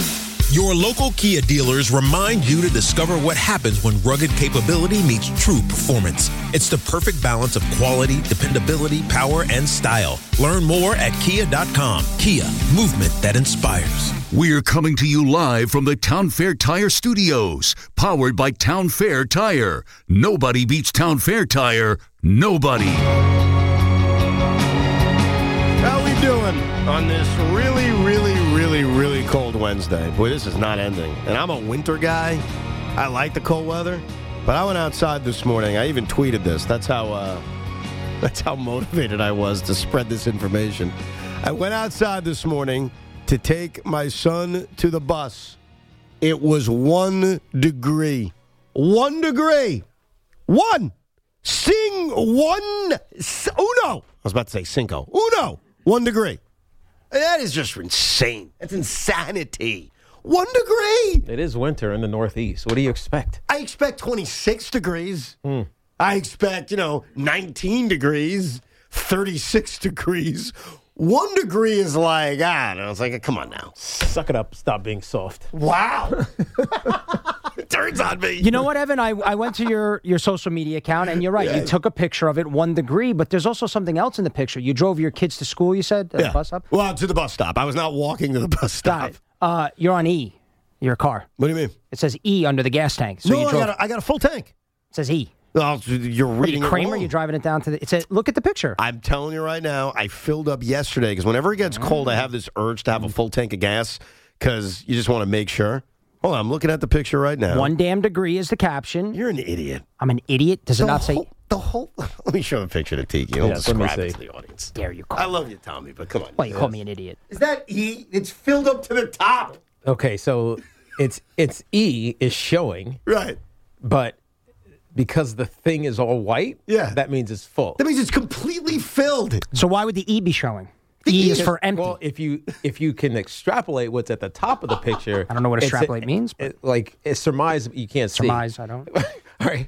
Your local Kia dealers remind you to discover what happens when rugged capability meets true performance. It's the perfect balance of quality, dependability, power, and style. Learn more at kia.com. Kia, movement that inspires. We're coming to you live from the Town Fair Tire Studios, powered by Town Fair Tire. Nobody beats Town Fair Tire. Nobody. How we doing on this really cold Wednesday? Boy, this is not ending. And I'm a winter guy. I like the cold weather. But I went outside this morning. I even tweeted this. That's how motivated I was to spread this information. I went outside this morning to take my son to the bus. It was 1 degree. 1 degree. One. Sing one. Uno. I was about to say cinco. Uno. 1 degree. That is just insane. That's insanity. 1 degree. It is winter in the Northeast. What do you expect? I expect 26 degrees. I expect, 19 degrees. 36 degrees. 1 degree is like, I don't know. It's like, come on now. Suck it up. Stop being soft. Wow. It turns on me. You know what, Evan? I went to your social media account, and you're right. Yeah. You took a picture of it, 1 degree, but there's also something else in the picture. You drove your kids to school, you said, at the bus stop? Well, to the bus stop. I was not walking to the bus stop. You're on E, your car. What do you mean? It says E under the gas tank. So no, I got a full tank. It says E. Well, you're reading Kramer, it wrong. you're driving it down to the... It said, look at the picture. I'm telling you right now, I filled up yesterday because whenever it gets cold, I have this urge to have a full tank of gas because you just want to make sure. Hold on, I'm looking at the picture right now. 1 damn degree is the caption. You're an idiot. I'm an idiot? Does it not say... The whole... Let me show the picture to Tiki. I'll describe it to the audience. Dare you call I love you, Tommy, but come on. Well, you call me an idiot. Is that E? It's filled up to the top. Okay, so it's E is showing. Right. But... because the thing is all white, that means it's full. That means it's completely filled. So why would the E be showing? E is for empty. Well, if you can extrapolate what's at the top of the picture, I don't know what extrapolate means. It's surmise you can't see. Surmise, I don't. All right.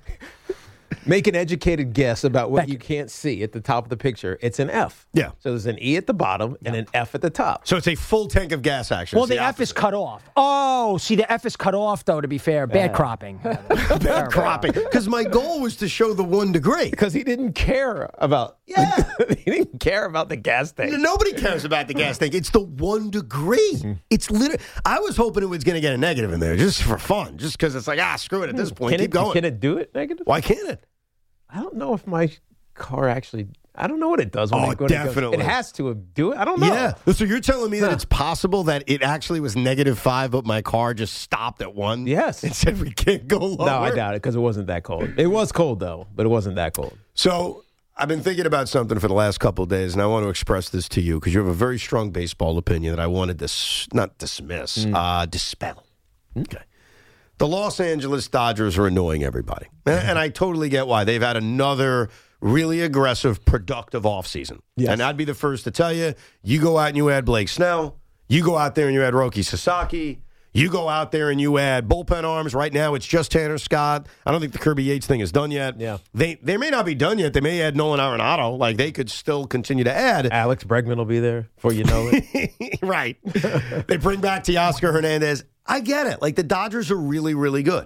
Make an educated guess about what you can't see at the top of the picture. It's an F. Yeah. So there's an E at the bottom and an F at the top. So it's a full tank of gas, actually. Well, the F is cut off. Oh, see, the F is cut off, though, to be fair. Bad cropping. Bad cropping. Because my goal was to show the 1 degree. Because he didn't care about... Yeah. He didn't care about the gas tank. Nobody cares about the gas tank. It's the 1 degree. It's literally... I was hoping it was going to get a negative in there just for fun. Just because it's like, screw it at this point. Keep going. Can it do it negative? Why can't it? I don't know if my car actually... I don't know what it does when it goes. Definitely. It has to do it. I don't know. Yeah. So you're telling me that it's possible that it actually was -5, but my car just stopped at 1? Yes. And said we can't go lower? No, I doubt it because it wasn't that cold. It was cold, though, but it wasn't that cold. So I've been thinking about something for the last couple of days, and I want to express this to you because you have a very strong baseball opinion that I wanted to not dismiss, dispel. Okay. The Los Angeles Dodgers are annoying everybody. And I totally get why. They've had another really aggressive, productive offseason. Yes. And I'd be the first to tell you, you go out and you add Blake Snell. You go out there and you add Roki Sasaki. You go out there and you add bullpen arms. Right now, it's just Tanner Scott. I don't think the Kirby Yates thing is done yet. Yeah. They may not be done yet. They may add Nolan Arenado. Like, they could still continue to add. Alex Bregman will be there before you know it. Right. They bring back Teoscar Hernandez. I get it. Like, the Dodgers are really, really good.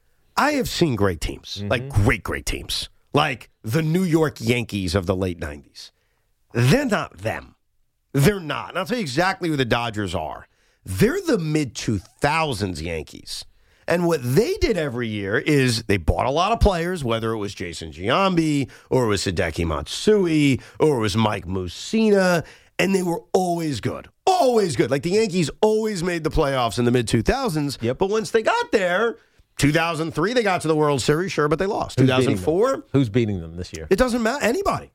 I have seen great teams. Like, great teams. Like the New York Yankees of the late 90s. They're not them. They're not. And I'll tell you exactly who the Dodgers are. They're the mid-2000s Yankees. And what they did every year is they bought a lot of players, whether it was Jason Giambi or it was Hideki Matsui or it was Mike Mussina, and they were always good. Always good. Like the Yankees always made the playoffs in the mid-2000s. Yep. But once they got there, 2003, they got to the World Series, sure, but they lost. 2004. Who's beating them this year? It doesn't matter. Anybody.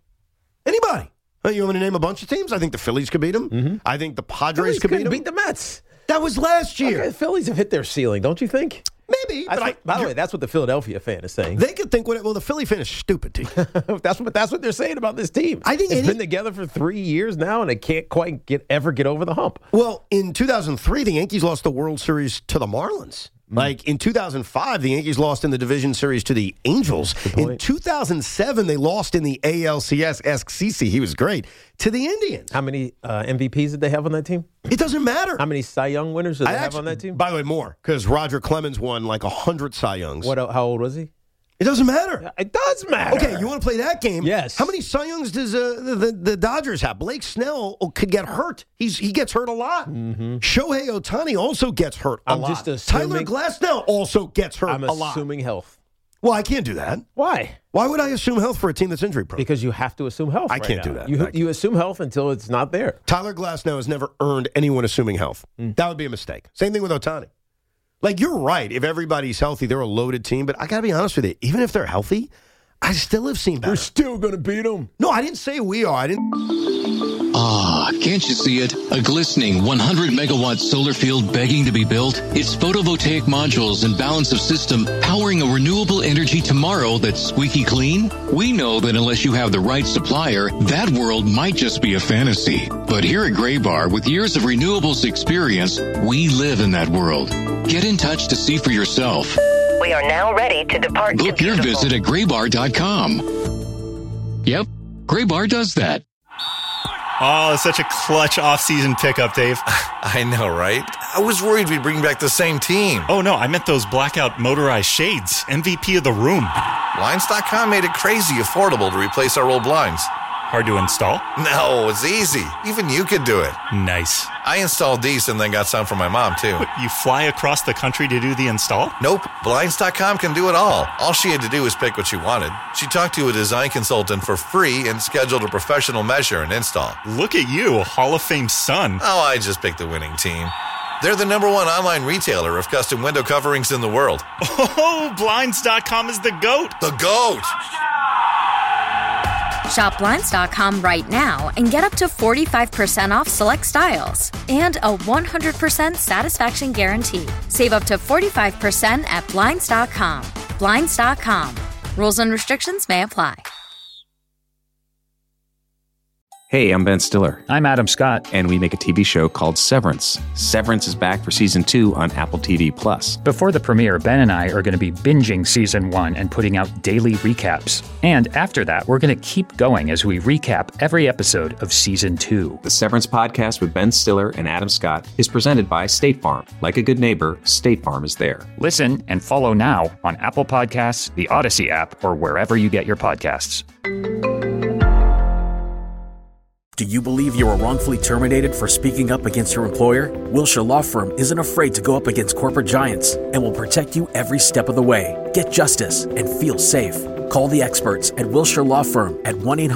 You want me to name a bunch of teams? I think the Phillies could beat them. I think the Padres could beat them. Beat the Mets. That was last year. Okay, the Phillies have hit their ceiling, don't you think? Maybe. By the way, that's what the Philadelphia fan is saying. They could think, well, the Philly fan is stupid, team. That's what they're saying about this team. I think it's been together for 3 years now, and it can't quite ever get over the hump. Well, in 2003, the Yankees lost the World Series to the Marlins. Like in 2005, the Yankees lost in the division series to the Angels. In 2007, they lost in the ALCS. Ask CeCe, he was great, to the Indians. How many MVPs did they have on that team? It doesn't matter. How many Cy Young winners did they have on that team? By the way, more, because Roger Clemens won like 100 Cy Youngs. How old was he? It doesn't matter. It does matter. Okay, you want to play that game? Yes. How many Cy Youngs does the Dodgers have? Blake Snell could get hurt. He gets hurt a lot. Shohei Ohtani also gets hurt a lot. Just assuming, Tyler Glasnow also gets hurt a lot. I'm assuming health. Well, I can't do that. Why? Why would I assume health for a team that's injury prone? Because you have to assume health. I can't do that. You assume health until it's not there. Tyler Glasnow has never earned anyone assuming health. That would be a mistake. Same thing with Ohtani. Like, you're right. If everybody's healthy, they're a loaded team. But I got to be honest with you. Even if they're healthy, I still have seen better. We're still going to beat them. No, I didn't say we are. I didn't. Ah, can't you see it? A glistening 100-megawatt solar field begging to be built? It's photovoltaic modules and balance of system powering a renewable energy tomorrow that's squeaky clean? We know that unless you have the right supplier, that world might just be a fantasy. But here at Graybar, with years of renewables experience, we live in that world. Get in touch to see for yourself. We are now ready to depart. Book your visit at graybar.com. Yep. Gray Bar does that. Oh, such a clutch off-season pickup, Dave. I know, right? I was worried we'd bring back the same team. Oh, no, I meant those blackout motorized shades. MVP of the room. Blinds.com made it crazy affordable to replace our old blinds. Hard to install? No, it's easy. Even you could do it. Nice. I installed these and then got some for my mom, too. What, you fly across the country to do the install? Nope. Blinds.com can do it all. All she had to do was pick what she wanted. She talked to a design consultant for free and scheduled a professional measure and install. Look at you, a Hall of Fame son. Oh, I just picked the winning team. They're the #1 online retailer of custom window coverings in the world. Oh, Blinds.com is the GOAT. The GOAT! Shop Blinds.com right now and get up to 45% off select styles and a 100% satisfaction guarantee. Save up to 45% at Blinds.com. Blinds.com. Rules and restrictions may apply. Hey, I'm Ben Stiller. I'm Adam Scott. And we make a TV show called Severance. Severance is back for Season 2 on Apple TV+. Before the premiere, Ben and I are going to be binging Season 1 and putting out daily recaps. And after that, we're going to keep going as we recap every episode of Season 2. The Severance podcast with Ben Stiller and Adam Scott is presented by State Farm. Like a good neighbor, State Farm is there. Listen and follow now on Apple Podcasts, the Odyssey app, or wherever you get your podcasts. Do you believe you were wrongfully terminated for speaking up against your employer? Wilshire Law Firm isn't afraid to go up against corporate giants and will protect you every step of the way. Get justice and feel safe. Call the experts at Wilshire Law Firm at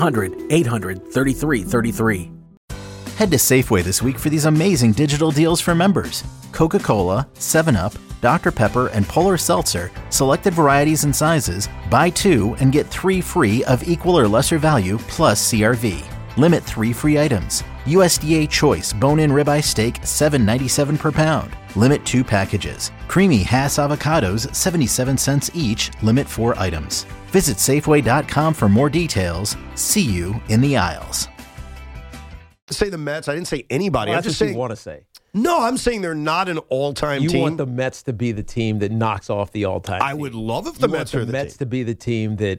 1-800-800-3333. Head to Safeway this week for these amazing digital deals for members. Coca-Cola, 7-Up, Dr. Pepper, and Polar Seltzer, selected varieties and sizes. Buy 2 and get 3 free of equal or lesser value plus CRV. Limit 3 free items. USDA Choice Bone-In Ribeye Steak, $7.97 per pound. Limit 2 packages. Creamy Hass Avocados, 77 cents each. Limit 4 items. Visit Safeway.com for more details. See you in the aisles. Say the Mets. I didn't say anybody. Well, I'm just saying. saying. You want to say? No, I'm saying they're not an all-time team. You want the Mets to be the team that knocks off the all-time team. I would love if the Mets are the Mets team. to be the team that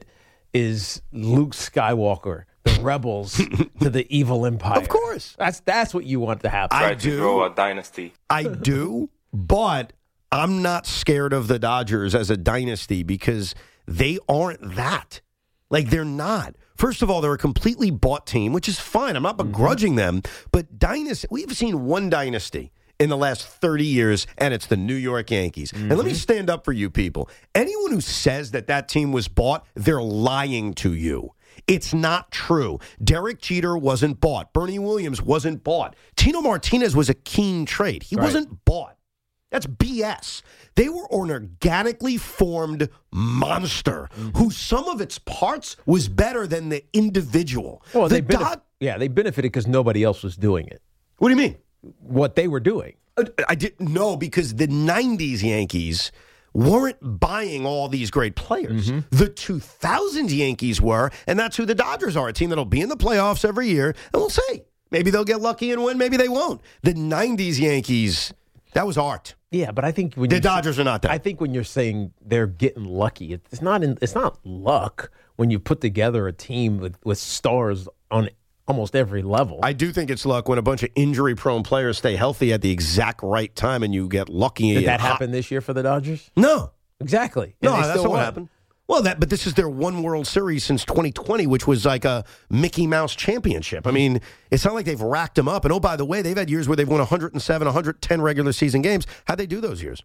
is Luke Skywalker, the rebels to the evil empire. Of course. That's what you want to happen. I do. Grow a dynasty. I do, but I'm not scared of the Dodgers as a dynasty because they aren't that. Like, they're not. First of all, they're a completely bought team, which is fine. I'm not begrudging them. But dynasty, we've seen one dynasty in the last 30 years, and it's the New York Yankees. And let me stand up for you people. Anyone who says that that team was bought, they're lying to you. It's not true. Derek Jeter wasn't bought. Bernie Williams wasn't bought. Tino Martinez was a keen trade. He wasn't bought. That's BS. They were an organically formed monster whose sum of its parts was better than the individual. Well, they benefited because nobody else was doing it. What do you mean? What they were doing. I didn't know because the 90s Yankees weren't buying all these great players. The 2000s Yankees were, and that's who the Dodgers are, a team that'll be in the playoffs every year, and we'll see. Maybe they'll get lucky and win, maybe they won't. The 90s Yankees, that was art. Yeah, but I think when the Dodgers are not that. I think when you're saying they're getting lucky, it's not luck when you put together a team with stars on almost every level. I do think it's luck when a bunch of injury-prone players stay healthy at the exact right time and you get lucky. Did that happen this year for the Dodgers? No. Exactly. No, that's not what happened. Well, but this is their one World Series since 2020, which was like a Mickey Mouse championship. I mean, it's not like they've racked them up. And, oh, by the way, they've had years where they've won 107, 110 regular season games. How'd they do those years?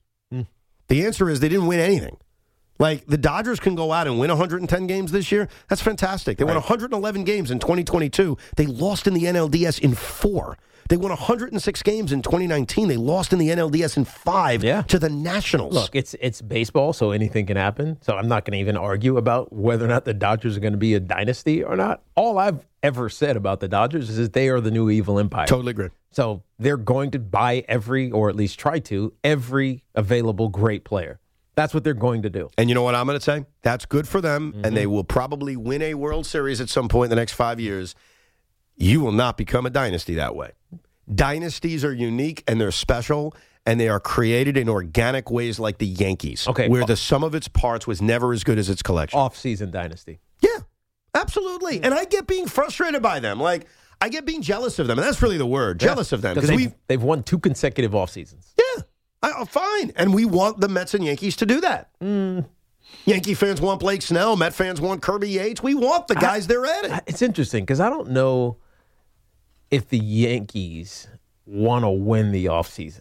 The answer is they didn't win anything. Like, the Dodgers can go out and win 110 games this year. That's fantastic. They won 111 games in 2022. They lost in the NLDS in 4. They won 106 games in 2019. They lost in the NLDS in 5 to the Nationals. Look, it's baseball, so anything can happen. So I'm not going to even argue about whether or not the Dodgers are going to be a dynasty or not. All I've ever said about the Dodgers is that they are the new evil empire. Totally agree. So they're going to buy or at least try to, every available great player. That's what they're going to do. And you know what I'm going to say? That's good for them, and they will probably win a World Series at some point in the next 5 years. You will not become a dynasty that way. Dynasties are unique, and they're special, and they are created in organic ways like the Yankees, where the sum of its parts was never as good as its collection. Off-season dynasty. Yeah, absolutely. Absolutely. And I get being frustrated by them. Like, I get being jealous of them. And that's really the word, jealous of them. Because they've won 2 consecutive off seasons. Yeah, fine. And we want the Mets and Yankees to do that. Yankee fans want Blake Snell. Met fans want Kirby Yates. We want the guys they're at it. It's interesting because I don't know if the Yankees want to win the offseason.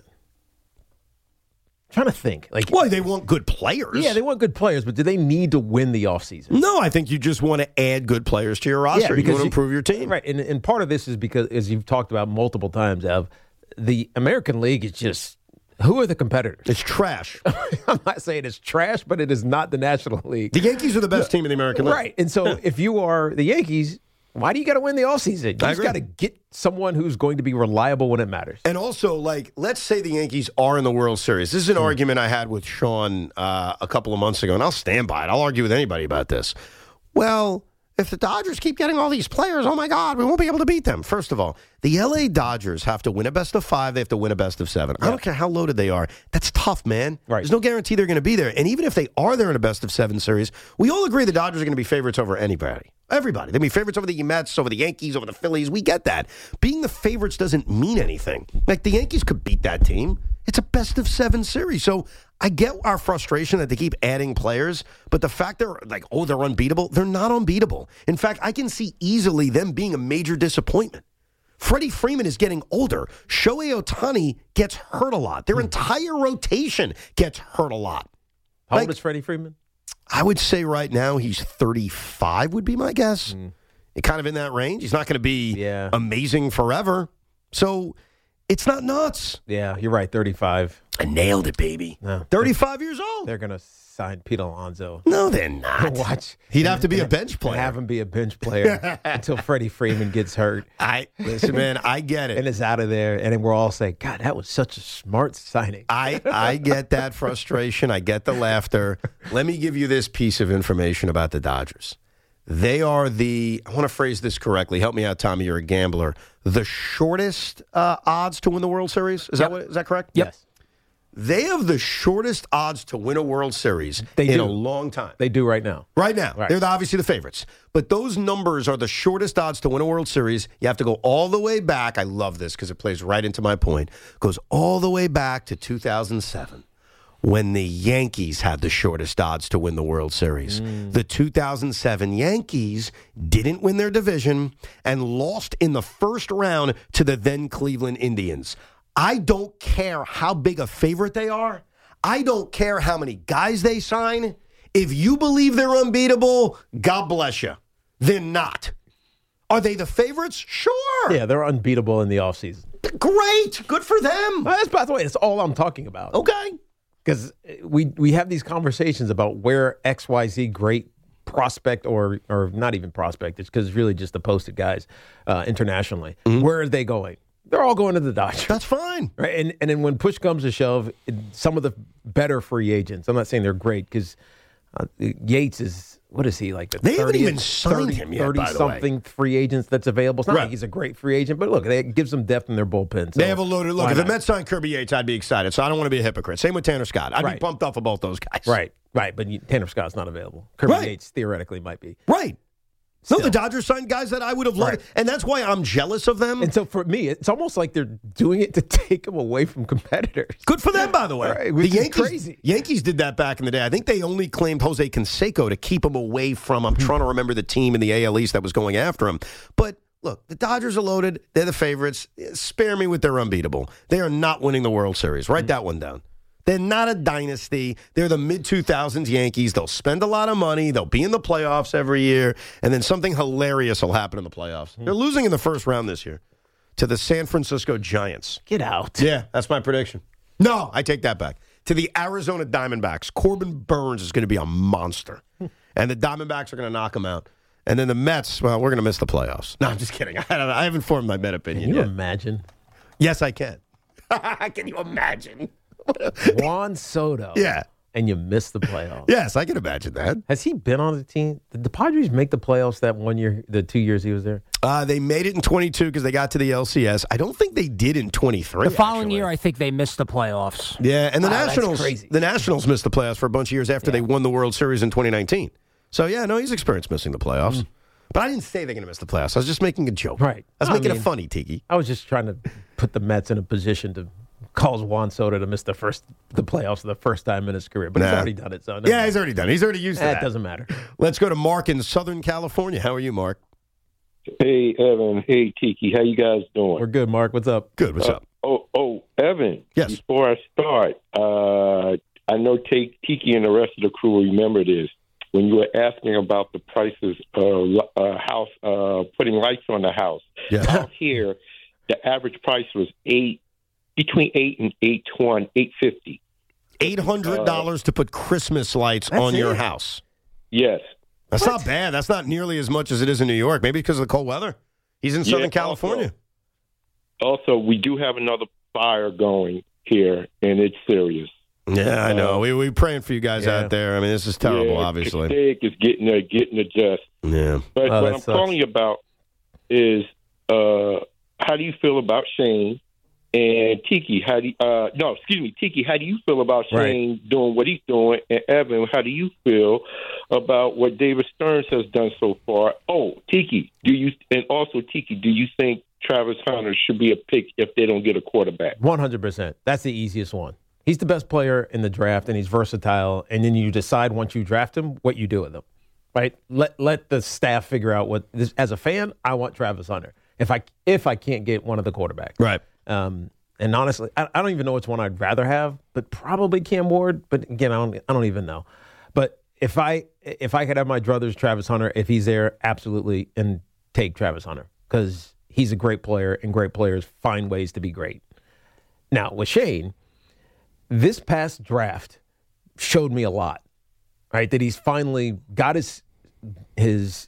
I'm trying to think. Well, they want good players. Yeah, they want good players, but do they need to win the offseason? No, I think you just want to add good players to your roster. You want to improve your team. Right, and part of this is because, as you've talked about multiple times, Ev, the American League is just, who are the competitors? It's trash. I'm not saying it's trash, but it is not the National League. The Yankees are the best team in the American League. Right, and so if you are the Yankees, why do you got to win the offseason? You just got to get someone who's going to be reliable when it matters. And also, let's say the Yankees are in the World Series. This is an argument I had with Sean a couple of months ago, and I'll stand by it. I'll argue with anybody about this. Well, if the Dodgers keep getting all these players, oh my God, we won't be able to beat them. First of all, the LA Dodgers have to win a best of 5. They have to win a best of 7. I don't care how loaded they are. That's tough, man. Right. There's no guarantee they're going to be there. And even if they are there in a best of 7 series, we all agree the Dodgers are going to be favorites over anybody. Everybody. They'll be favorites over the Mets, over the Yankees, over the Phillies. We get that. Being the favorites doesn't mean anything. Like, the Yankees could beat that team. It's a best of 7 series. So I get our frustration that they keep adding players, but the fact they're like, they're unbeatable, they're not unbeatable. In fact, I can see easily them being a major disappointment. Freddie Freeman is getting older. Shohei Ohtani gets hurt a lot. Their entire rotation gets hurt a lot. How old is Freddie Freeman? I would say right now he's 35 would be my guess. Kind of in that range. He's not going to be amazing forever. So it's not nuts. Yeah, you're right, 35. I nailed it, baby. No, 35 years old. They're going to sign Pete Alonso. No, they're not. Watch. He'd have to be a bench player. Have him be a bench player until Freddie Freeman gets hurt. Listen, man, I get it. And is out of there. And then we're all saying, God, that was such a smart signing. I get that frustration. I get the laughter. Let me give you this piece of information about the Dodgers. They are I want to phrase this correctly. Help me out, Tommy. You're a gambler. The shortest odds to win the World Series. Is that correct? Yep. Yes. They have the shortest odds to win a World Series in a long time. They do right now. Right now. Right. They're obviously the favorites. But those numbers are the shortest odds to win a World Series. You have to go all the way back. I love this because it plays right into my point. It goes all the way back to 2007. When the Yankees had the shortest odds to win the World Series. The 2007 Yankees didn't win their division and lost in the first round to the then Cleveland Indians. I don't care how big a favorite they are. I don't care how many guys they sign. If you believe they're unbeatable, God bless you. They're not. Are they the favorites? Sure. Yeah, they're unbeatable in the offseason. Great. Good for them. Well, that's, by the way, that's all I'm talking about. Okay. Because we have these conversations about where XYZ great prospect or not even prospect, it's because it's really just the posted guys internationally. Where are they going? They're all going to the Dodgers. That's fine. Right? And then when push comes to shove, some of the better free agents, I'm not saying they're great because Yates is, what is he, like the they 30th, haven't even signed him yet, by the way. 30-something free agents that's available. It's not like he's a great free agent, but look, it gives them depth in their bullpen. So they have a loaded look. If the Mets signed Kirby Yates, I'd be excited. So I don't want to be a hypocrite. Same with Tanner Scott. I'd be pumped up for both those guys. Right. But Tanner Scott's not available. Kirby Yates theoretically might be. Right. No, the Dodgers signed guys that I would have loved, and that's why I'm jealous of them. And so for me, it's almost like they're doing it to take them away from competitors. Good for them, by the way. Right, which is crazy. Yankees did that back in the day. I think they only claimed Jose Canseco to keep him away from, I'm trying to remember the team in the AL East that was going after him. But look, the Dodgers are loaded. They're the favorites. Spare me with their unbeatable. They are not winning the World Series. Write that one down. They're not a dynasty. They're the mid-2000s Yankees. They'll spend a lot of money. They'll be in the playoffs every year. And then something hilarious will happen in the playoffs. They're losing in the first round this year to the San Francisco Giants. Get out. Yeah, that's my prediction. No, I take that back. To the Arizona Diamondbacks. Corbin Burns is going to be a monster. And the Diamondbacks are going to knock him out. And then the Mets, well, we're going to miss the playoffs. No, I'm just kidding. I haven't formed my Met opinion yet. Can you imagine? Yes, I can. Can you imagine? Juan Soto. Yeah. And you missed the playoffs. Yes, I can imagine that. Has he been on the team? Did the Padres make the playoffs that 1 year, the 2 years he was there? They made it in 22 because they got to the LCS. I don't think they did in 23. The following year, I think they missed the playoffs. Yeah, and the Nationals. That's crazy. The Nationals missed the playoffs for a bunch of years after they won the World Series in 2019. So yeah, no, he's experienced missing the playoffs. But I didn't say they're going to miss the playoffs. I was just making a joke. Right. I was making it funny, Tiki. I was just trying to put the Mets in a position to cause Juan Soto to miss the playoffs for the first time in his career. But he's already done it. So yeah, he's already done it. He's already used to that. It doesn't matter. Let's go to Mark in Southern California. How are you, Mark? Hey, Evan. Hey, Tiki. How you guys doing? We're good, Mark. What's up? Good. What's up? Evan. Yes. Before I start, I know Tiki and the rest of the crew will remember this. When you were asking about the prices of house, putting lights on the house. Yeah. Out here, the average price was between $8 and $8.50. $800 to put Christmas lights on your house. Yes. That's not bad. That's not nearly as much as it is in New York. Maybe because of the cold weather. He's in Southern California. Also, we do have another fire going here, and it's serious. Yeah, I know. We're praying for you guys out there. I mean, this is terrible, obviously. Passaic is getting adjusted. Yeah. But what I'm calling you about is how do you feel about Shane? And Tiki, Tiki, how do you feel about Shane doing what he's doing? And Evan, how do you feel about what David Stearns has done so far? Tiki, do you think Travis Hunter should be a pick if they don't get a quarterback? 100%. That's the easiest one. He's the best player in the draft, and he's versatile. And then you decide once you draft him what you do with him, right? Let the staff figure out what. As a fan, I want Travis Hunter. If I can't get one of the quarterbacks, right? And honestly, I don't even know which one I'd rather have, but probably Cam Ward. But again, I don't even know. But if I could have my druthers, Travis Hunter, if he's there, absolutely, and take Travis Hunter because he's a great player, and great players find ways to be great. Now with Shane. This past draft showed me a lot, right? That he's finally got his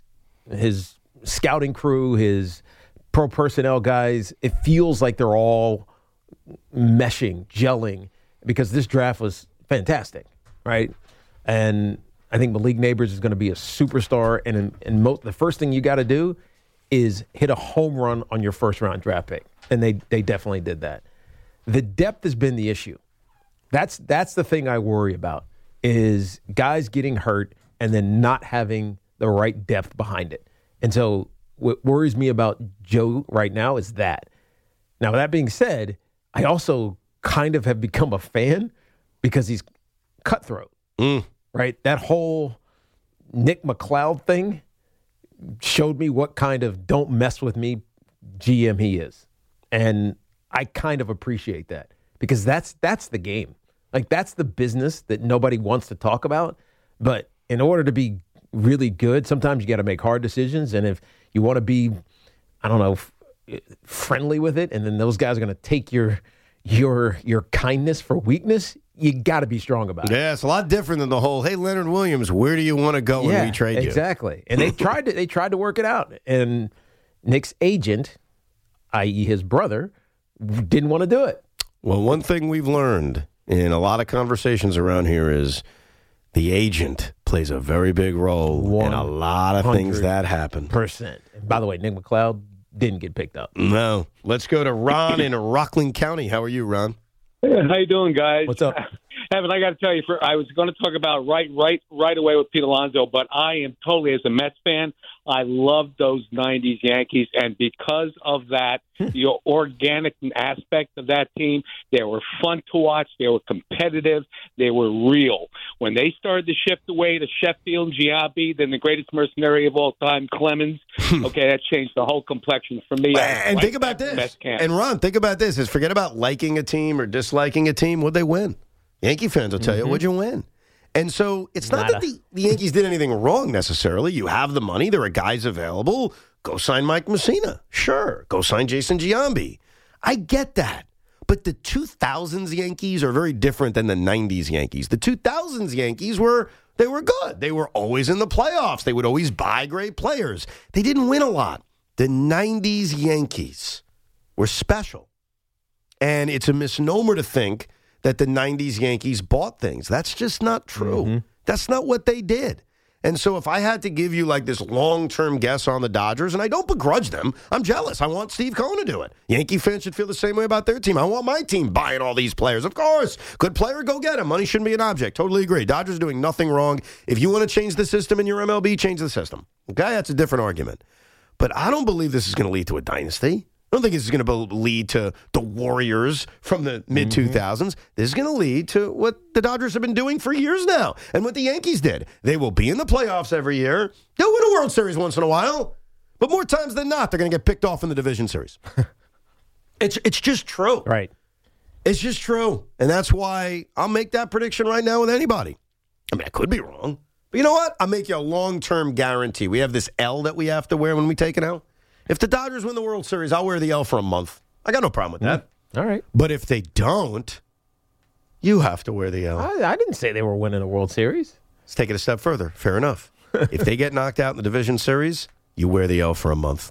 scouting crew, his pro personnel guys. It feels like they're all meshing, gelling, because this draft was fantastic, right? And I think Malik Neighbors is going to be a superstar. And the first thing you got to do is hit a home run on your first round draft pick, and they definitely did that. The depth has been the issue. That's the thing I worry about is guys getting hurt and then not having the right depth behind it. And so what worries me about Joe right now is that. Now, with that being said, I also kind of have become a fan because he's cutthroat, right? That whole Nick McLeod thing showed me what kind of don't mess with me GM he is. And I kind of appreciate that because that's the game. Like, that's the business that nobody wants to talk about. But in order to be really good, sometimes you got to make hard decisions. And if you want to be, I don't know, friendly with it, and then those guys are going to take your kindness for weakness, you got to be strong about it. Yeah, it's a lot different than the whole, hey, Leonard Williams, where do you want to go when we trade you? Exactly. And they tried to work it out. And Nick's agent, i.e. his brother, didn't want to do it. Well, one thing we've learned in a lot of conversations around here is the agent plays a very big role in a lot of things that happen. %. By the way, Nick McLeod didn't get picked up. No. Let's go to Ron in Rockland County. How are you, Ron? Hey, how you doing, guys? What's up? Evan, I got to tell you, I was going to talk about right away with Pete Alonso, but I am totally, as a Mets fan, I love those 90s Yankees, and because of that, the organic aspect of that team, they were fun to watch, they were competitive, they were real. When they started to shift away to Sheffield and Giambi, then the greatest mercenary of all time, Clemens, okay, that changed the whole complexion for me. And think about this. And Ron, think about this. Is forget about liking a team or disliking a team. What'd they win? Yankee fans will tell you, what'd you win? And so it's not that the Yankees did anything wrong necessarily. You have the money. There are guys available. Go sign Mike Messina. Sure. Go sign Jason Giambi. I get that. But the 2000s Yankees are very different than the 90s Yankees. The 2000s Yankees were good. They were always in the playoffs. They would always buy great players. They didn't win a lot. The 90s Yankees were special. And it's a misnomer to think that the 90s Yankees bought things. That's just not true. That's not what they did. And so if I had to give you like this long-term guess on the Dodgers, and I don't begrudge them, I'm jealous. I want Steve Cohen to do it. Yankee fans should feel the same way about their team. I want my team buying all these players. Of course. Good player, go get him. Money shouldn't be an object. Totally agree. Dodgers doing nothing wrong. If you want to change the system in your MLB, change the system. Okay? That's a different argument. But I don't believe this is going to lead to a dynasty. I don't think this is going to lead to the Warriors from the mid-2000s. This is going to lead to what the Dodgers have been doing for years now and what the Yankees did. They will be in the playoffs every year. They'll win a World Series once in a while. But more times than not, they're going to get picked off in the division series. It's just true. Right. It's just true. And that's why I'll make that prediction right now with anybody. I mean, I could be wrong. But you know what? I'll make you a long-term guarantee. We have this L that we have to wear when we take an L. If the Dodgers win the World Series, I'll wear the L for a month. I got no problem with that. All right. But if they don't, you have to wear the L. I didn't say they were winning a World Series. Let's take it a step further. Fair enough. If they get knocked out in the division series, you wear the L for a month.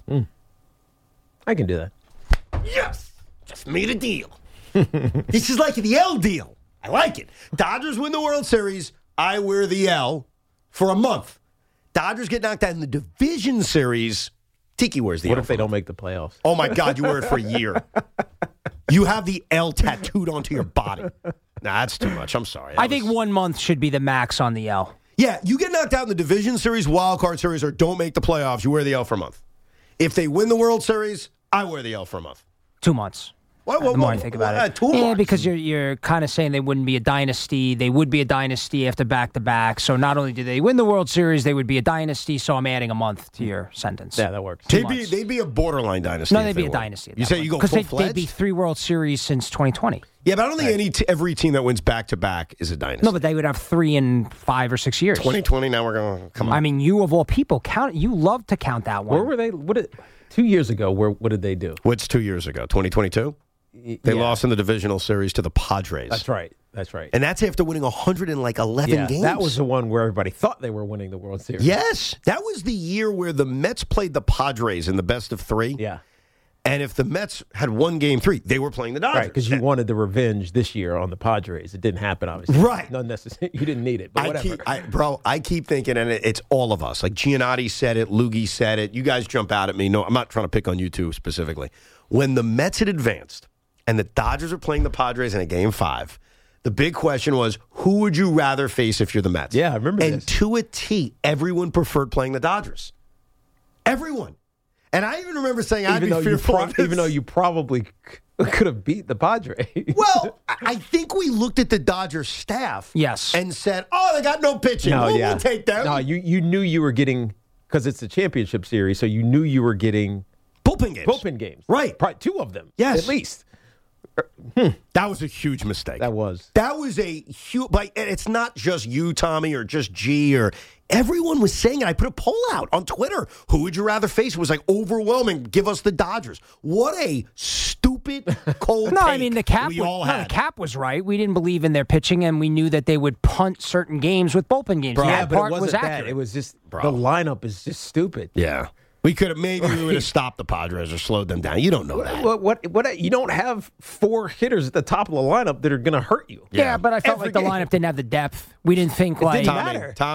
I can do that. Yes! Just made a deal. This is like the L deal. I like it. Dodgers win the World Series, I wear the L for a month. Dodgers get knocked out in the division series, Tiki wears the L. What if they don't make the playoffs? Oh, my God, you wear it for a year. You have the L tattooed onto your body. Nah, that's too much. I'm sorry. I think 1 month should be the max on the L. Yeah, you get knocked out in the division series, wild card series, or don't make the playoffs, you wear the L for a month. If they win the World Series, I wear the L for a month. 2 months. The more I think about it. 2 months. Yeah, because you're kind of saying they wouldn't be a dynasty. They would be a dynasty after back-to-back. So not only do they win the World Series, they would be a dynasty. So I'm adding a month to your sentence. Yeah, that works. They'd be a borderline dynasty. No, they'd be a dynasty. You say you go full-fledged? Because they'd be 3 World Series since 2020. Yeah, but I don't think every team that wins back-to-back is a dynasty. No, but they would have 3 in 5 or 6 years. 2020, now we're going to come on. I mean, you of all people, you love to count that one. Where were they? 2 years ago, what did they do? What's 2 years ago? 2022? They lost in the divisional series to the Padres. That's right. And that's after winning 111 games. That was the one where everybody thought they were winning the World Series. Yes. That was the year where the Mets played the Padres in the best of 3. Yeah. And if the Mets had won Game 3, they were playing the Dodgers. Right, because you wanted the revenge this year on the Padres. It didn't happen, obviously. Right. Not necessarily. You didn't need it, but whatever. I keep thinking, and it's all of us. Like Giannotti said it, Loogie said it. You guys jump out at me. No, I'm not trying to pick on you two specifically. When the Mets had advanced and the Dodgers were playing the Padres in a Game 5, the big question was, who would you rather face if you're the Mets? Yeah, I remember and this. To a T, everyone preferred playing the Dodgers. Everyone. And I even remember saying I'd be fearful of this. Even though you probably could have beat the Padres. Well, I think we looked at the Dodgers staff and said, oh, they got no pitching. We'll take them. No, you knew you were getting, because it's a championship series, so you knew you were getting bullpen games. Right. Probably 2 of them. Yes. At least. That was a huge mistake. That was a huge. And it's not just you, Tommy, or just G, or everyone was saying it. I put a poll out on Twitter. Who would you rather face? It was like overwhelming. Give us the Dodgers. What a stupid cold No, take I mean the cap. The cap was right. We didn't believe in their pitching, and we knew that they would punt certain games with bullpen games. Bro, that but part it wasn't was that. accurate. It was just the lineup is just stupid. Yeah. We could have we would have stopped the Padres or slowed them down. You don't know that. What you don't have 4 hitters at the top of the lineup that are going to hurt you. Yeah, but I felt like the lineup didn't have the depth. We didn't think like Tommy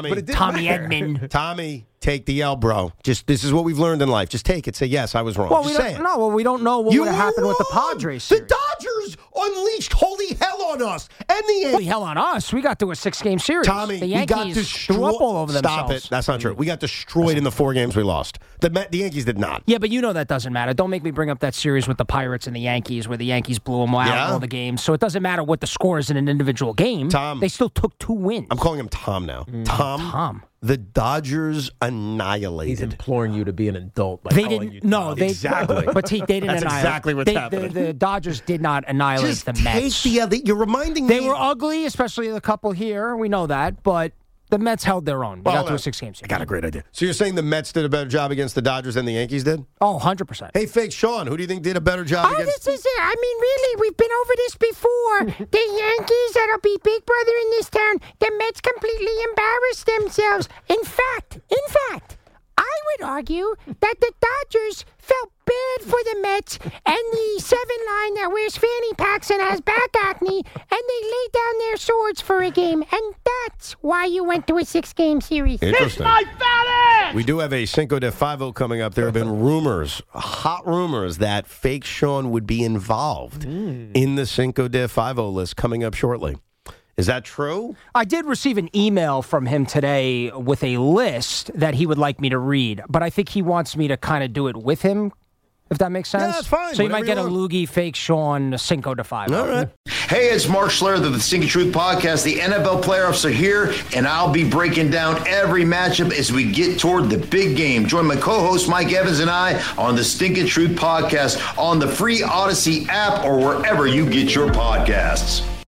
Edman. Tommy, take the L, bro. Just this is what we've learned in life. Just take it. Say yes, I was wrong. Well, we don't know what would have happened with the Padres series. The Dodgers unleashed holy hell on us, and the holy hell on us. We got to a 6-game series. Tommy, the Yankees threw up all over themselves. Stop it. That's not true. We got destroyed in the 4 games we lost. The Yankees did not. Yeah, but you know that doesn't matter. Don't make me bring up that series with the Pirates and the Yankees where the Yankees blew them out in all the games. So it doesn't matter what the score is in an individual game. Tom, they still took 2 wins. I'm calling him Tom now. Tom. The Dodgers annihilated. He's imploring you to be an adult by they calling didn't. you No, Tom. exactly. But they didn't That's annihilate. exactly what's happening. The Dodgers did not annihilate Just the Mets. you're reminding me. They were ugly, especially the couple here. We know that, but the Mets held their own. They got to a 6-game series. I got a great idea. So you're saying the Mets did a better job against the Dodgers than the Yankees did? Oh, 100%. Hey, Fake Sean, who do you think did a better job against? This is it. I mean, really, we've been over this before. The Yankees that'll be big brother in this town. The Mets completely embarrassed themselves. In fact, I would argue that the Dodgers felt bad for the Mets and the 7-line that wears fanny packs and has back acne, and they lay down their swords for a game, and that's why you went to a 6-game series. Interesting. My fat ass! We do have a Cinco de Five-O coming up. There have been rumors, hot rumors, that Fake Sean would be involved in the Cinco de Five-O list coming up shortly. Is that true? I did receive an email from him today with a list that he would like me to read, but I think he wants me to kind of do it with him, if that makes sense. Yeah, that's fine. So you might get Whatever a you loogie, Fake Sean, Cinco de Five-O. All right. Hey, it's Mark Schlereth of the Stinking Truth Podcast. The NFL playoffs are here, and I'll be breaking down every matchup as we get toward the big game. Join my co-host Mike Evans and I on the Stinking Truth Podcast on the free Odyssey app or wherever you get your podcasts.